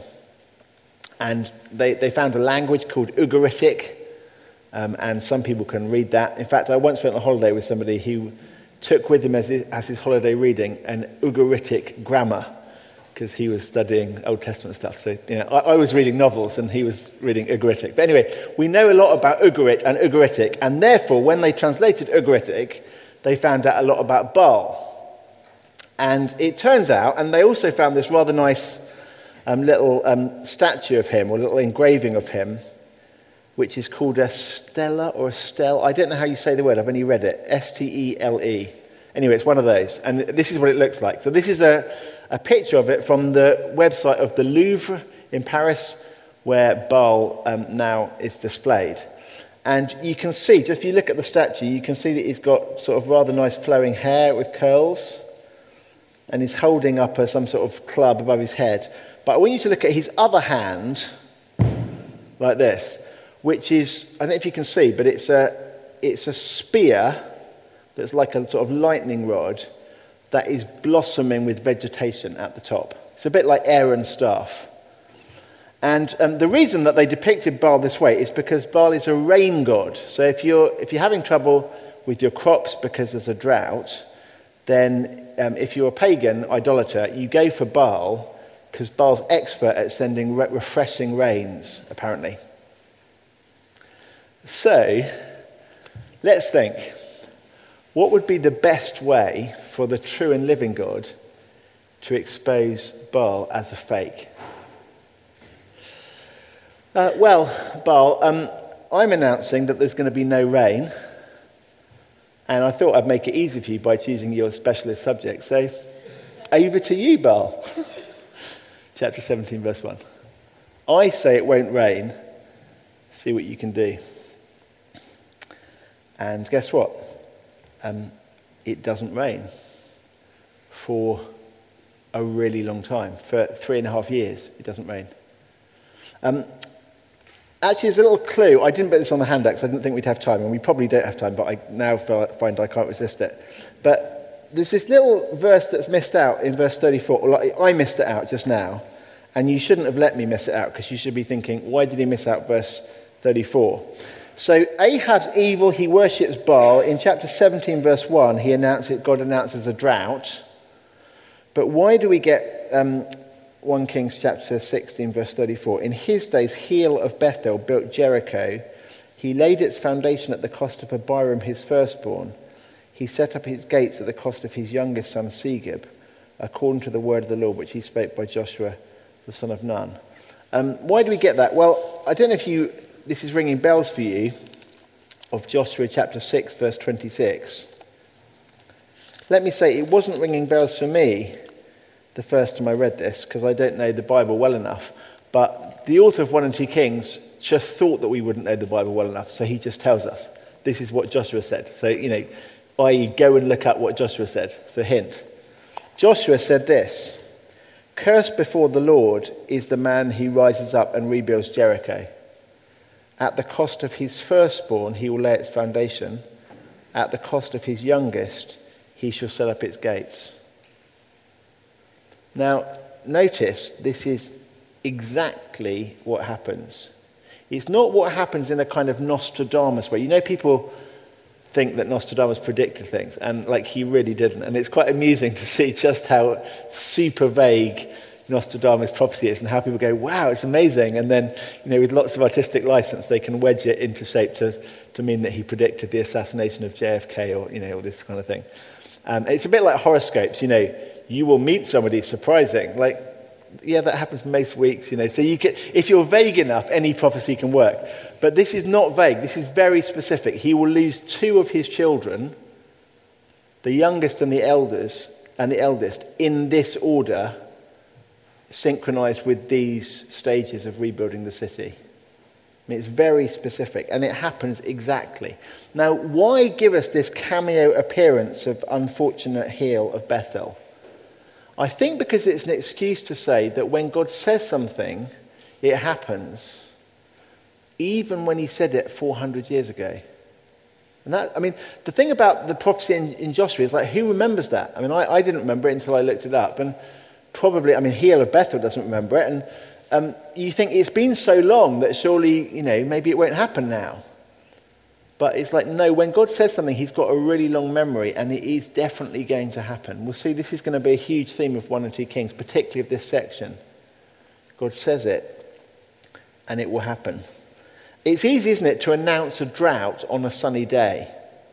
And they, they found a language called Ugaritic, um, and some people can read that. In fact, I once went on a holiday with somebody who took with him as his, as his holiday reading an Ugaritic grammar, because he was studying Old Testament stuff. So, you know, I, I was reading novels and he was reading Ugaritic. But anyway, we know a lot about Ugarit and Ugaritic, and therefore, when they translated Ugaritic, they found out a lot about Baal. And it turns out, and they also found this rather nice um, little um, statue of him, or little engraving of him, which is called a stela or a stel. I don't know how you say the word, I've only read it. S T E L E. Anyway, it's one of those. And this is what it looks like. So this is a, a picture of it from the website of the Louvre in Paris, where Baal um, now is displayed. And you can see, just if you look at the statue, you can see that he's got sort of rather nice flowing hair with curls, and he's holding up a, some sort of club above his head. But I want you to look at his other hand, like this, which is, I don't know if you can see, but it's a, it's a spear that's like a sort of lightning rod that is blossoming with vegetation at the top. It's a bit like Aaron's staff. And um, the reason that they depicted Baal this way is because Baal is a rain god. So if you're if you're having trouble with your crops because there's a drought, then um, if you're a pagan idolater, you go for Baal, because Baal's expert at sending re- refreshing rains, apparently. So let's think. What would be the best way for the true and living God to expose Baal as a fake? Uh, well, Baal, um, I'm announcing that there's going to be no rain, and I thought I'd make it easy for you by choosing your specialist subject. So, over to you, Baal. Chapter seventeen, verse one. I say it won't rain. See what you can do. And guess what? Um, it doesn't rain for a really long time. For three and a half years, it doesn't rain. Um, Actually, there's a little clue. I didn't put this on the handout because I didn't think we'd have time, and we probably don't have time, but I now find I can't resist it. But there's this little verse that's missed out in verse thirty-four. Well, I missed it out just now, and you shouldn't have let me miss it out, because you should be thinking, why did he miss out verse thirty-four? So Ahab's evil, he worships Baal. In chapter seventeen, verse one, he announces, God announces a drought. But why do we get... Um, First Kings chapter sixteen, verse thirty-four. In his days, Heel of Bethel built Jericho. He laid its foundation at the cost of Abiram, his firstborn. He set up his gates at the cost of his youngest son, Segub, according to the word of the Lord, which he spoke by Joshua, the son of Nun. Um, why do we get that? Well, I don't know if you this is ringing bells for you, of Joshua chapter six, verse twenty-six. Let me say, it wasn't ringing bells for me the first time I read this, because I don't know the Bible well enough. But the author of one and two Kings just thought that we wouldn't know the Bible well enough, so he just tells us, this is what Joshua said. So, you know, that is go and look up what Joshua said. So hint. Joshua said this: "Cursed before the Lord is the man who rises up and rebuilds Jericho. At the cost of his firstborn he will lay its foundation. At the cost of his youngest he shall set up its gates. Now, notice this is exactly what happens. It's not what happens in a kind of Nostradamus way. You know, people think that Nostradamus predicted things, and like he really didn't. And it's quite amusing to see just how super vague Nostradamus prophecy is and how people go, wow, it's amazing. And then, you know, with lots of artistic license, they can wedge it into shape to, to mean that he predicted the assassination of J F K or, you know, all this kind of thing. Um, it's a bit like horoscopes, you know, you will meet somebody surprising. Like, yeah, that happens most weeks, you know. So you can, if you're vague enough, any prophecy can work. But this is not vague. This is very specific. He will lose two of his children, the youngest and the elders, and the eldest, in this order, synchronized with these stages of rebuilding the city. I mean, it's very specific, and it happens exactly. Now, why give us this cameo appearance of unfortunate Hiel of Bethel? I think because it's an excuse to say that when God says something, it happens, even when he said it four hundred years ago. And that, I mean, the thing about the prophecy in, in Joshua is, like, who remembers that? I mean, I, I didn't remember it until I looked it up. And probably, I mean, Hiel of Bethel doesn't remember it. And um, you think it's been so long that surely, you know, maybe it won't happen now. But it's like, no, when God says something, he's got a really long memory, and it is definitely going to happen. We'll see this is going to be a huge theme of one and two Kings, particularly of this section. God says it, and it will happen. It's easy, isn't it, to announce a drought on a sunny day.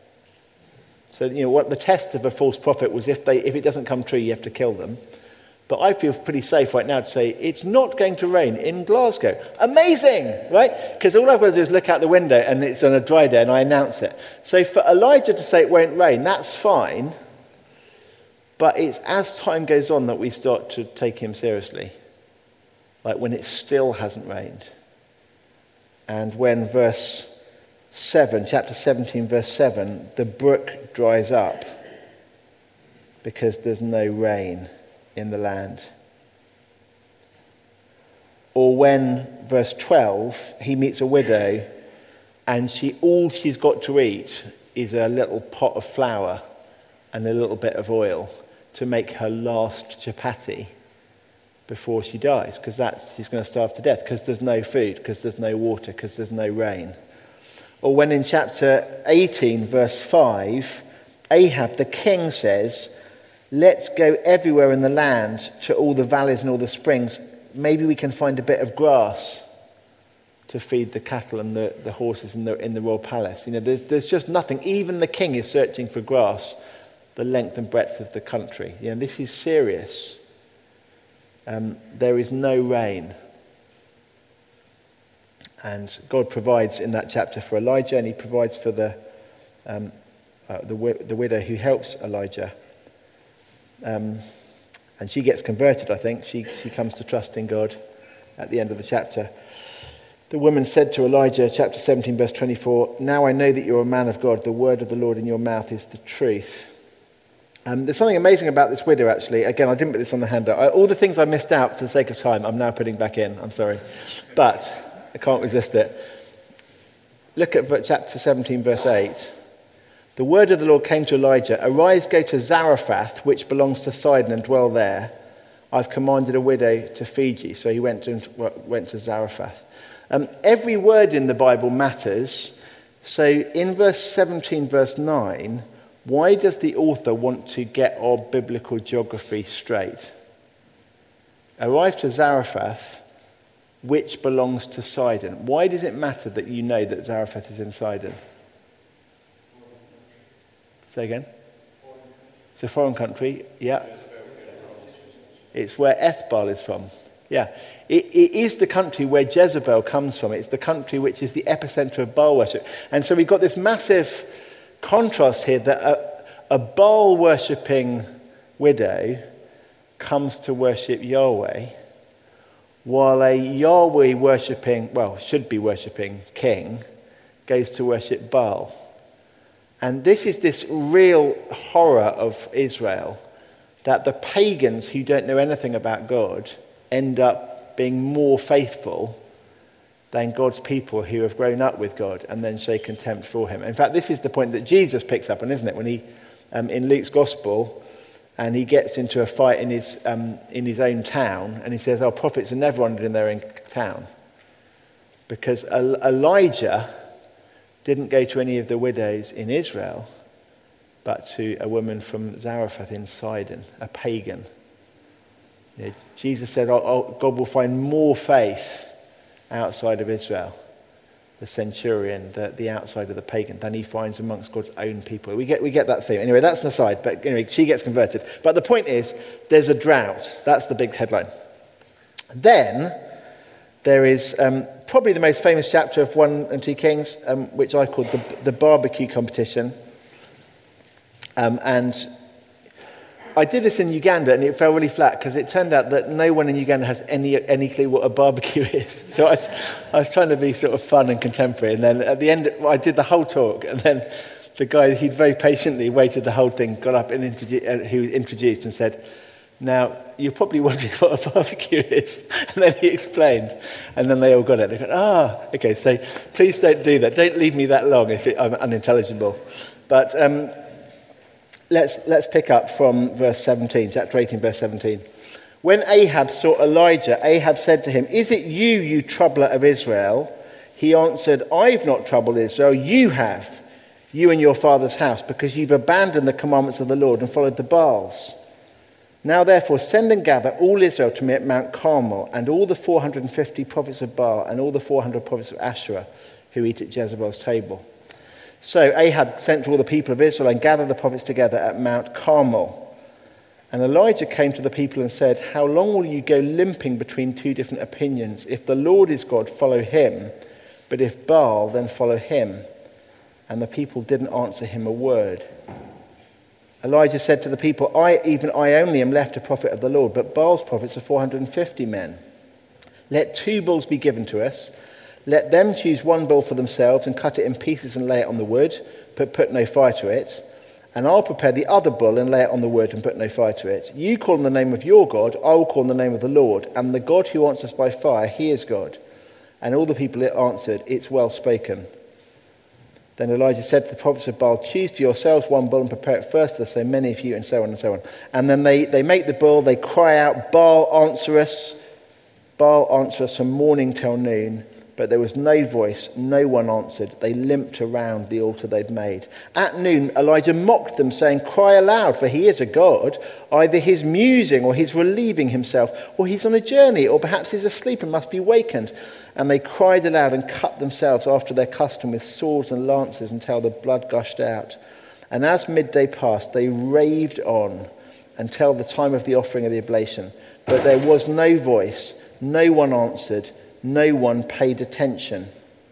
So, you know, what the test of a false prophet was if they if it doesn't come true, you have to kill them. But I feel pretty safe right now to say it's not going to rain in Glasgow. Amazing, right? Because all I've got to do is look out the window and it's on a dry day and I announce it. So for Elijah to say it won't rain, that's fine. But it's as time goes on that we start to take him seriously. Like when it still hasn't rained. And when verse seven, chapter seventeen, verse seven, the brook dries up because there's no rain in the land. Or when, verse twelve, he meets a widow and she all she's got to eat is a little pot of flour and a little bit of oil to make her last chapati before she dies, because that's she's going to starve to death because there's no food, because there's no water, because there's no rain. Or when in chapter eighteen, verse five, Ahab the king says, let's go everywhere in the land to all the valleys and all the springs. Maybe we can find a bit of grass to feed the cattle and the, the horses in the, in the royal palace. You know, there's, there's just nothing. Even the king is searching for grass, the length and breadth of the country. You know, this is serious. Um, there is no rain. And God provides in that chapter for Elijah, and he provides for the, um, uh, the, the widow who helps Elijah. Um, and she gets converted, I think. She, she comes to trust in God at the end of the chapter. The woman said to Elijah, chapter seventeen, verse twenty-four, now I know that you're a man of God. The word of the Lord in your mouth is the truth. Um, there's something amazing about this widow, actually. Again, I didn't put this on the handout. I, all the things I missed out for the sake of time, I'm now putting back in. I'm sorry. But I can't resist it. Look at chapter seventeen, verse eight. The word of the Lord came to Elijah, arise, go to Zarephath, which belongs to Sidon, and dwell there. I've commanded a widow to feed you. So he went to, went to Zarephath. Um, every word in the Bible matters. So in verse seventeen, verse nine, why does the author want to get our biblical geography straight? Arrive to Zarephath, which belongs to Sidon. Why does it matter that you know that Zarephath is in Sidon? Say again? It's a foreign country, yeah. It's where Ethbaal is from, yeah. It, it is the country where Jezebel comes from. It's the country which is the epicenter of Baal worship. And so we've got this massive contrast here that a, a Baal worshipping widow comes to worship Yahweh, while a Yahweh worshipping, well, should be worshipping king goes to worship Baal. And this is this real horror of Israel, that the pagans who don't know anything about God end up being more faithful than God's people who have grown up with God and then show contempt for him. In fact, this is the point that Jesus picks up on, isn't it? When he um, in Luke's Gospel, and he gets into a fight in his um, in his own town, and he says, "Our prophets are never honoured in their own town," because Elijah didn't go to any of the widows in Israel, but to a woman from Zarephath in Sidon, a pagan. You know, Jesus said, oh, oh, God will find more faith outside of Israel, the centurion, the, the outside of the pagan, than he finds amongst God's own people. We get we get that theme. Anyway, that's an aside, but anyway, she gets converted. But the point is, there's a drought. That's the big headline. Then there is um, probably the most famous chapter of one and two Kings, um, which I called the, the barbecue competition. Um, and I did this in Uganda, and it fell really flat because it turned out that no one in Uganda has any any clue what a barbecue is. So I was, I was trying to be sort of fun and contemporary, and then at the end, I did the whole talk, and then the guy, he'd very patiently waited the whole thing, got up and introdu- uh, who introduced and said, "Now, you're probably wondering what a barbecue is." And then he explained, and then they all got it. They go, "Ah, okay, so please don't do that. Don't leave me that long if it, I'm unintelligible." But um, let's let's pick up from verse seventeen, chapter eighteen, verse seventeen. When Ahab saw Elijah, Ahab said to him, "Is it you, you troubler of Israel?" He answered, "I've not troubled Israel. You have, you and your father's house, because you've abandoned the commandments of the Lord and followed the Baals. Now therefore send and gather all Israel to me at Mount Carmel, and all the four hundred fifty prophets of Baal, and all the four hundred prophets of Asherah, who eat at Jezebel's table." So Ahab sent to all the people of Israel and gathered the prophets together at Mount Carmel. And Elijah came to the people and said, "How long will you go limping between two different opinions? If the Lord is God, follow him. But if Baal, then follow him." And the people didn't answer him a word. Elijah said to the people, I, even I only am left a prophet of the Lord, but Baal's prophets are four hundred fifty men. Let two bulls be given to us. Let them choose one bull for themselves and cut it in pieces and lay it on the wood, but put no fire to it. And I'll prepare the other bull and lay it on the wood and put no fire to it. You call on the name of your God, I will call on the name of the Lord. And the God who answers by fire, he is God. And all the people answered, "It's well spoken." Then Elijah said to the prophets of Baal, "Choose for yourselves one bull and prepare it first for so many of you," and so on and so on. And then they, they make the bull, they cry out, "Baal, answer us. Baal, answer us from morning till noon." But there was no voice, no one answered. They limped around the altar they'd made. At noon, Elijah mocked them, saying, "Cry aloud, for he is a god. Either he's musing, or he's relieving himself, or he's on a journey, or perhaps he's asleep and must be wakened." And they cried aloud and cut themselves after their custom with swords and lances until the blood gushed out. And as midday passed, they raved on until the time of the offering of the oblation. But there was no voice, no one answered, no one paid attention.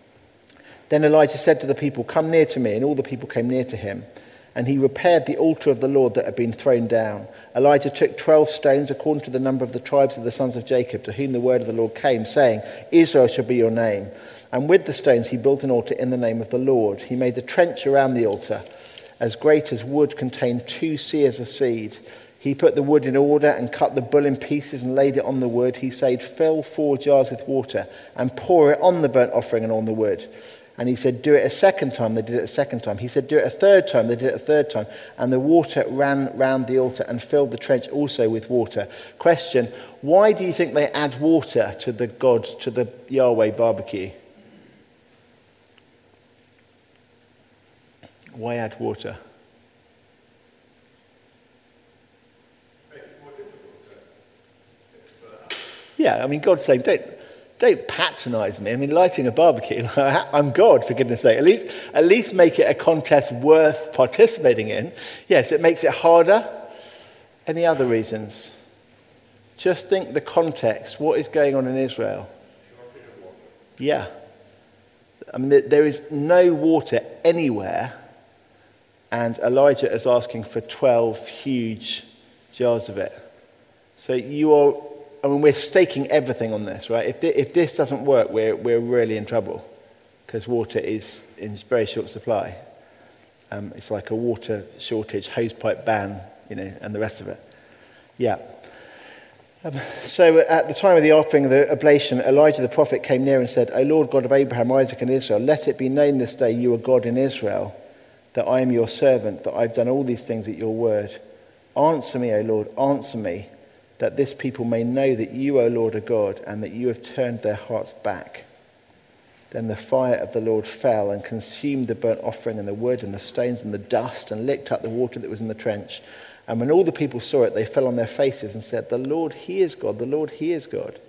Then Elijah said to the people, "Come near to me," and all the people came near to him. And he repaired the altar of the Lord that had been thrown down. Elijah took twelve stones according to the number of the tribes of the sons of Jacob, to whom the word of the Lord came, saying, "Israel shall be your name." And with the stones he built an altar in the name of the Lord. He made a trench around the altar, as great as wood contained two seahs of seed. He put the wood in order and cut the bull in pieces and laid it on the wood. He said, "Fill four jars with water and pour it on the burnt offering and on the wood." And he said, "Do it a second time." They did it a second time. He said, "Do it a third time." They did it a third time. And the water ran round the altar and filled the trench also with water. Question, why do you think they add water to the God, to the Yahweh barbecue? Why add water? Yeah, I mean, God's saying, don't, don't patronize me. I mean, lighting a barbecue, I'm God, for goodness sake. At least, at least make it a contest worth participating in. Yes, it makes it harder. Any other reasons? Just think the context. What is going on in Israel? Yeah. I mean, there is no water anywhere, and Elijah is asking for twelve huge jars of it. So you are... I mean, we're staking everything on this, right? If, th- if this doesn't work, we're, we're really in trouble, because water is in very short supply. Um, it's like a water shortage, hosepipe ban, you know, and the rest of it. Yeah. Um, so at the time of the offering of the oblation, Elijah the prophet came near and said, "O Lord God of Abraham, Isaac, and Israel, let it be known this day you are God in Israel, that I am your servant, that I've done all these things at your word. Answer me, O Lord, answer me, that this people may know that you, O Lord, are God, and that you have turned their hearts back. Then the fire of the Lord fell and consumed the burnt offering and the wood and the stones and the dust and licked up the water that was in the trench. And when all the people saw it, they fell on their faces and said, the Lord, he is God, the Lord, he is God.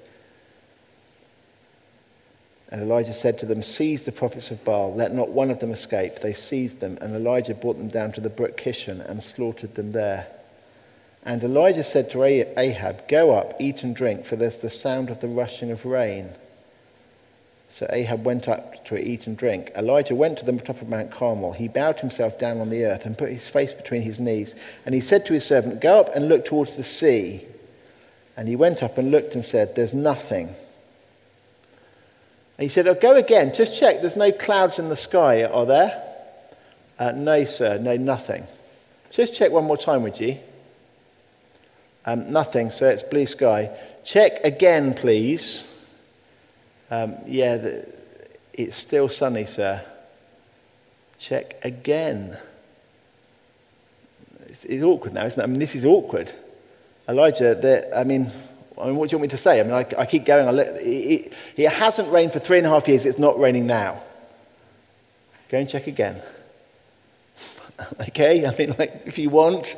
And Elijah said to them, seize the prophets of Baal, let not one of them escape. They seized them, and Elijah brought them down to the brook Kishon and slaughtered them there. And Elijah said to Ahab, go up, eat and drink, for there's the sound of the rushing of rain. So Ahab went up to eat and drink. Elijah went to the top of Mount Carmel. He bowed himself down on the earth and put his face between his knees. And he said to his servant, go up and look towards the sea. And he went up and looked and said, there's nothing. And he said, oh, go again, just check, there's no clouds in the sky, are there? Uh, no, sir, no, nothing. Just check one more time, would you? Um, nothing, so it's blue sky. Check again, please. Um, yeah, the, it's still sunny, sir. Check again. It's, it's awkward now, isn't it? I mean, this is awkward. Elijah, I mean, I mean, what do you want me to say? I mean, I, I keep going. I look, it, it, it hasn't rained for three and a half years. It's not raining now. Go and check again. Okay? I mean, like, if you want,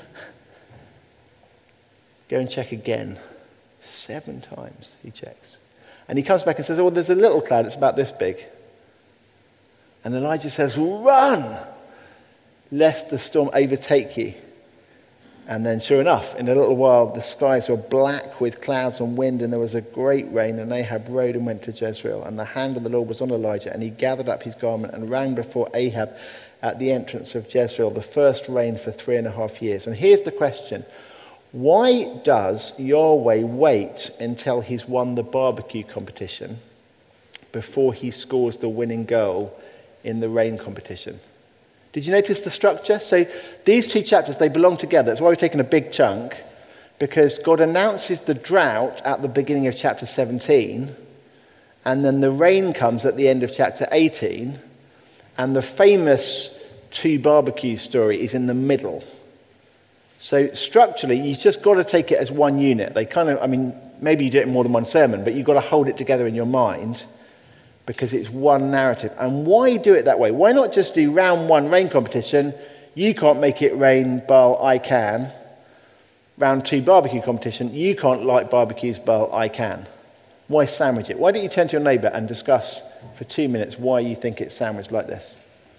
go and check again. Seven times he checks. And he comes back and says, oh, there's a little cloud. It's about this big. And Elijah says, run, lest the storm overtake you. And then sure enough, in a little while, the skies were black with clouds and wind, and there was a great rain, and Ahab rode and went to Jezreel. And the hand of the Lord was on Elijah, and he gathered up his garment and ran before Ahab at the entrance of Jezreel, the first rain for three and a half years. And here's the question. Why does Yahweh wait until he's won the barbecue competition before he scores the winning goal in the rain competition? Did you notice the structure? So these two chapters, they belong together. That's why we've taken a big chunk, because God announces the drought at the beginning of chapter seventeen, and then the rain comes at the end of chapter eighteen, and the famous two barbecue story is in the middle. So structurally, you've just got to take it as one unit. They kind of, I mean, maybe you do it in more than one sermon, but you've got to hold it together in your mind because it's one narrative. And why do it that way? Why not just do round one rain competition? You can't make it rain, Baal, I can. Round two barbecue competition. You can't like barbecues, Baal, I can. Why sandwich it? Why don't you turn to your neighbour and discuss for two minutes why you think it's sandwiched like this?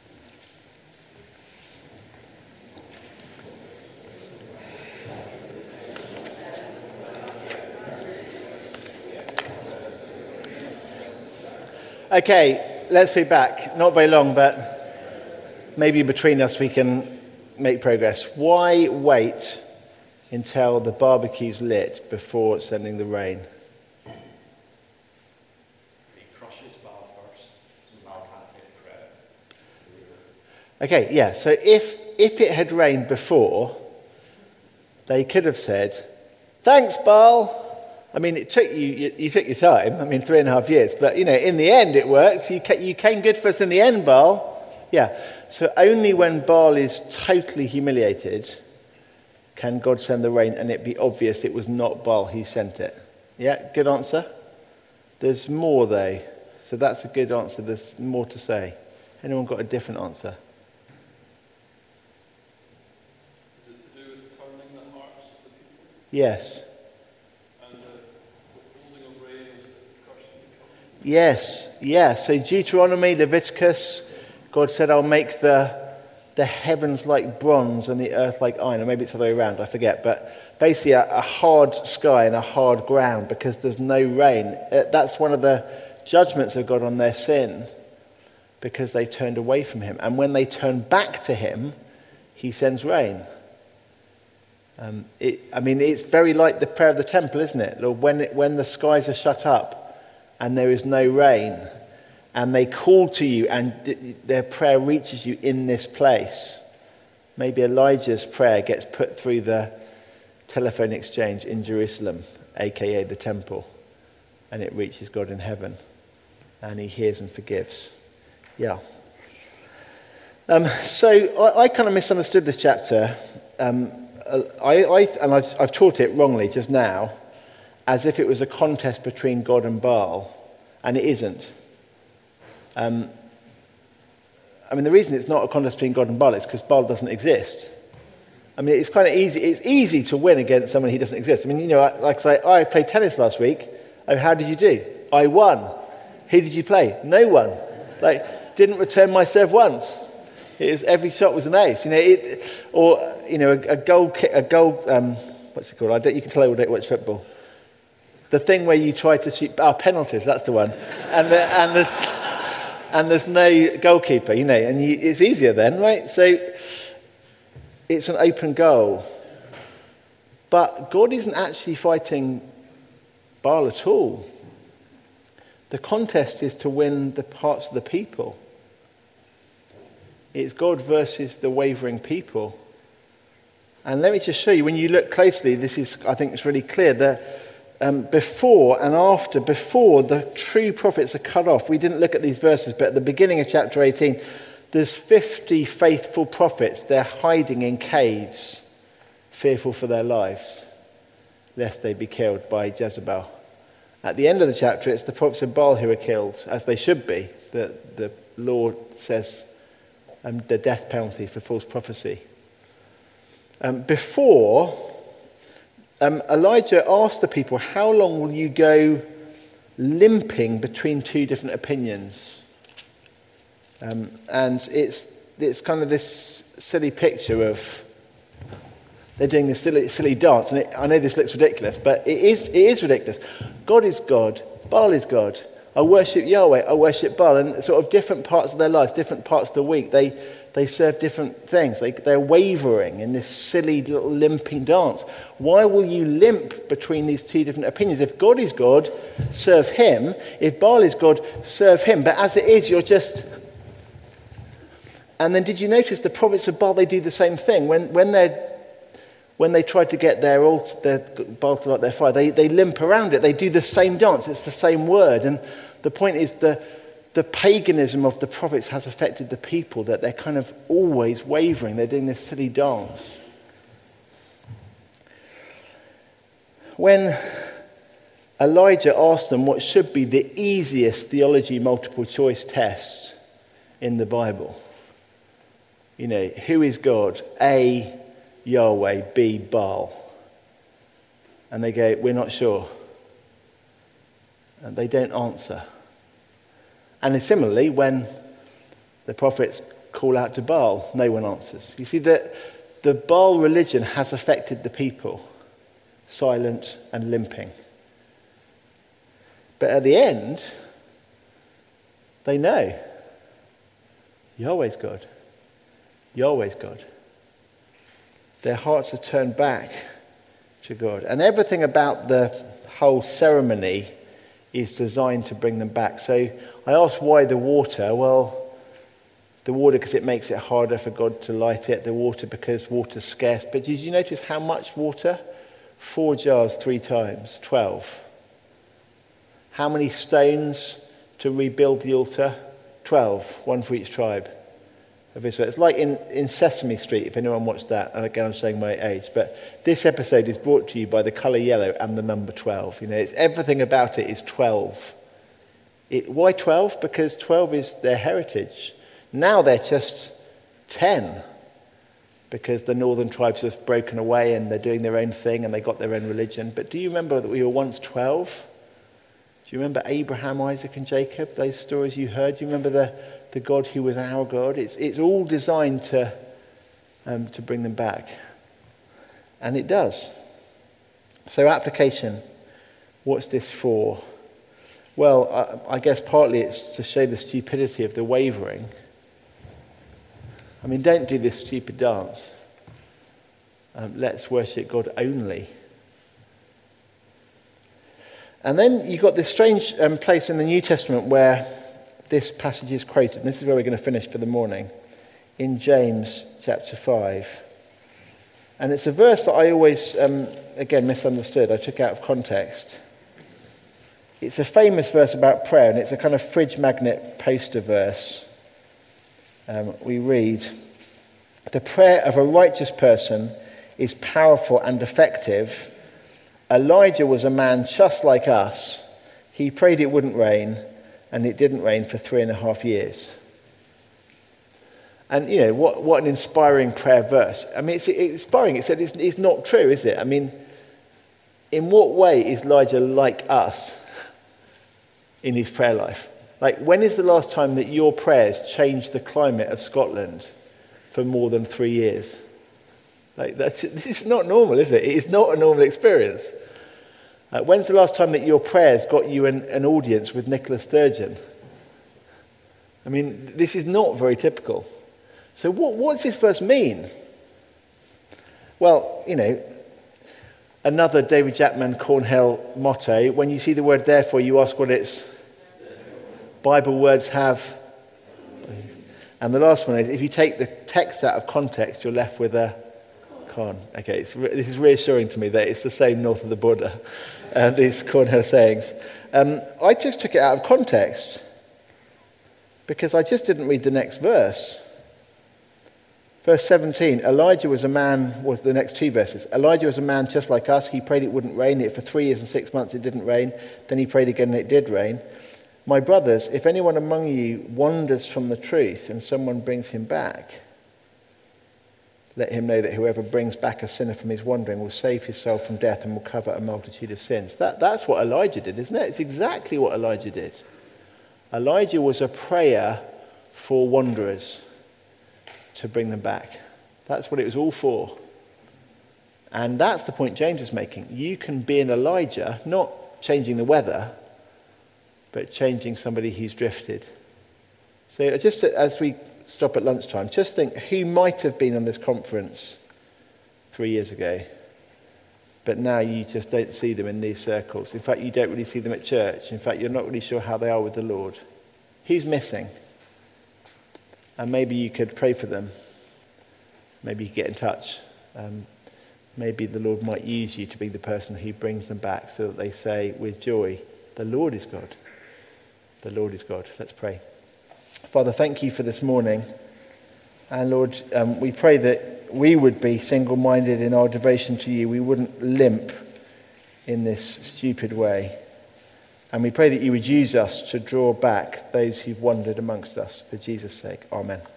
Okay, let's be back. Not very long, but maybe between us we can make progress. Why wait until the barbecue's lit before sending the rain? He crushes Baal first, so Baal can't take credit. Okay, yeah, so if, if it had rained before, they could have said, thanks, Baal. I mean, it took you, you, you took your time. I mean, three and a half years. But, you know, in the end, it worked. You, ca- you came good for us in the end, Baal. Yeah. So only when Baal is totally humiliated can God send the rain and it be obvious it was not Baal who sent it. Yeah, good answer. There's more, though. So that's a good answer. There's more to say. Anyone got a different answer? Is it to do with turning the hearts of the people? Yes. Yes, yeah. So Deuteronomy, Leviticus, God said, I'll make the the heavens like bronze and the earth like iron. Or maybe it's the other way around, I forget. But basically a, a hard sky and a hard ground because there's no rain. Uh, that's one of the judgments of God on their sin because they turned away from him. And when they turn back to him, he sends rain. Um, it, I mean, it's very like the prayer of the temple, isn't it? Lord, when, it, when the skies are shut up, and there is no rain, and they call to you, and th- their prayer reaches you in this place. Maybe Elijah's prayer gets put through the telephone exchange in Jerusalem, aka the temple, and it reaches God in heaven, and he hears and forgives. Yeah. Um, so I, I kind of misunderstood this chapter. Um, I, I, and I've, I've taught it wrongly just now, as if it was a contest between God and Baal, and it isn't. Um, I mean, the reason it's not a contest between God and Baal is because Baal doesn't exist. I mean, it's kind of easy. It's easy to win against someone who doesn't exist. I mean, you know, like I say, I played tennis last week. Oh, how did you do? I won. Who did you play? No one. Like, didn't return my serve once. It was, every shot was an ace. You know, it, or you know, a, a goal kick, a goal. Um, what's it called? I don't. You can tell I don't watch football. The thing where you try to shoot. Oh, penalties. That's the one. And the, and there's and there's no goalkeeper. You know, and you, it's easier then, right? So it's an open goal. But God isn't actually fighting Baal at all. The contest is to win the parts of the people. It's God versus the wavering people. And let me just show you, when you look closely, this is, I think it's really clear that um, before and after, before the true prophets are cut off, we didn't look at these verses, but at the beginning of chapter eighteen, there's fifty faithful prophets. They're hiding in caves, fearful for their lives, lest they be killed by Jezebel. At the end of the chapter, it's the prophets of Baal who are killed, as they should be. The, the Lord says um, the death penalty for false prophecy. Um, before, um, Elijah asked the people, how long will you go limping between two different opinions? Um, and it's it's kind of this silly picture of they're doing this silly, silly dance. And it, I know this looks ridiculous, but it is it is ridiculous. God is God, Baal is God. I worship Yahweh, I worship Baal. And sort of different parts of their lives, different parts of the week, they, they serve different things. They, they're wavering in this silly little limping dance. Why will you limp between these two different opinions? If God is God, serve him. If Baal is God, serve him. But as it is, you're just... And then did you notice the prophets of Baal, they do the same thing. When when they're When they try to get their altar, their Baal to light their fire, they, they limp around it. They do the same dance. It's the same word. And the point is the, the paganism of the prophets has affected the people, that they're kind of always wavering. They're doing this silly dance. When Elijah asked them what should be the easiest theology multiple choice test in the Bible, you know, who is God? A, Yahweh, B, Baal. And they go, we're not sure. And they don't answer. And similarly, when the prophets call out to Baal, no one answers. You see, that the Baal religion has affected the people, silent and limping. But at the end, they know Yahweh's God. Yahweh's God. Their hearts are turned back to God. And everything about the whole ceremony is designed to bring them back. So I asked why the water. Well, the water because it makes it harder for God to light it. The water because water's scarce. But did you notice how much water? Four jars, three times, twelve. How many stones to rebuild the altar? Twelve, one for each tribe of Israel. It's like in, in Sesame Street, if anyone watched that, and again I'm showing my age, but this episode is brought to you by the colour yellow and the number twelve. You know, it's everything about it is twelve. It, why twelve? Because twelve is their heritage. Now they're just ten, because the northern tribes have broken away and they're doing their own thing and they got their own religion. But do you remember that we were once twelve? Do you remember Abraham, Isaac and Jacob? Those stories you heard? Do you remember the the God who was our God? It's it's all designed to um, to bring them back, and it does. So application, what's this for? Well, I, I guess partly it's to show the stupidity of the wavering. I mean, don't do this stupid dance. Um, let's worship God only. And then you've got this strange um, place in the New Testament where this passage is quoted, and this is where we're going to finish for the morning, in James chapter five. And it's a verse that I always, um, again, misunderstood. I took out of context. It's a famous verse about prayer, and it's a kind of fridge magnet poster verse. um, we read, "The prayer of a righteous person is powerful and effective. Elijah was a man just like us. He prayed it wouldn't rain, and it didn't rain for three and a half years." And, you know, what, what an inspiring prayer verse. I mean, it's, it's inspiring. It said it's, it's not true, is it? I mean, in what way is Elijah like us in his prayer life? Like, when is the last time that your prayers changed the climate of Scotland for more than three years? Like, that's, this is not normal, is it? It is not a normal experience. Uh, when's the last time that your prayers got you an, an audience with Nicola Sturgeon? I mean, this is not very typical. So what, what does this verse mean? Well, you know, another David Jackman Cornhill motto, when you see the word therefore, you ask what its Bible words have. And the last one is, if you take the text out of context, you're left with a con. Okay, it's re- this is reassuring to me that it's the same north of the border, uh, these Cornhill sayings. Um, I just took it out of context because I just didn't read the next verse. Verse seventeen, Elijah was a man, was the next two verses. Elijah was a man just like us. He prayed it wouldn't rain. It for three years and six months it didn't rain. Then he prayed again and it did rain. My brothers, if anyone among you wanders from the truth and someone brings him back, let him know that whoever brings back a sinner from his wandering will save his soul from death and will cover a multitude of sins. That, that's what Elijah did, isn't it? It's exactly what Elijah did. Elijah was a prayer for wanderers to bring them back. That's what it was all for. And that's the point James is making. You can be an Elijah, not changing the weather, but changing somebody who's drifted. So just as we stop at lunchtime, just think who might have been on this conference three years ago, but now you just don't see them in these circles. In fact, you don't really see them at church. In fact, you're not really sure how they are with the Lord. Who's missing? And maybe you could pray for them. Maybe you could get in touch. Um, maybe the Lord might use you to be the person who brings them back so that they say with joy, the Lord is God. The Lord is God. Let's pray. Father, thank you for this morning. And Lord, um, we pray that we would be single-minded in our devotion to you. We wouldn't limp in this stupid way. And we pray that you would use us to draw back those who've wandered amongst us. For Jesus' sake, amen.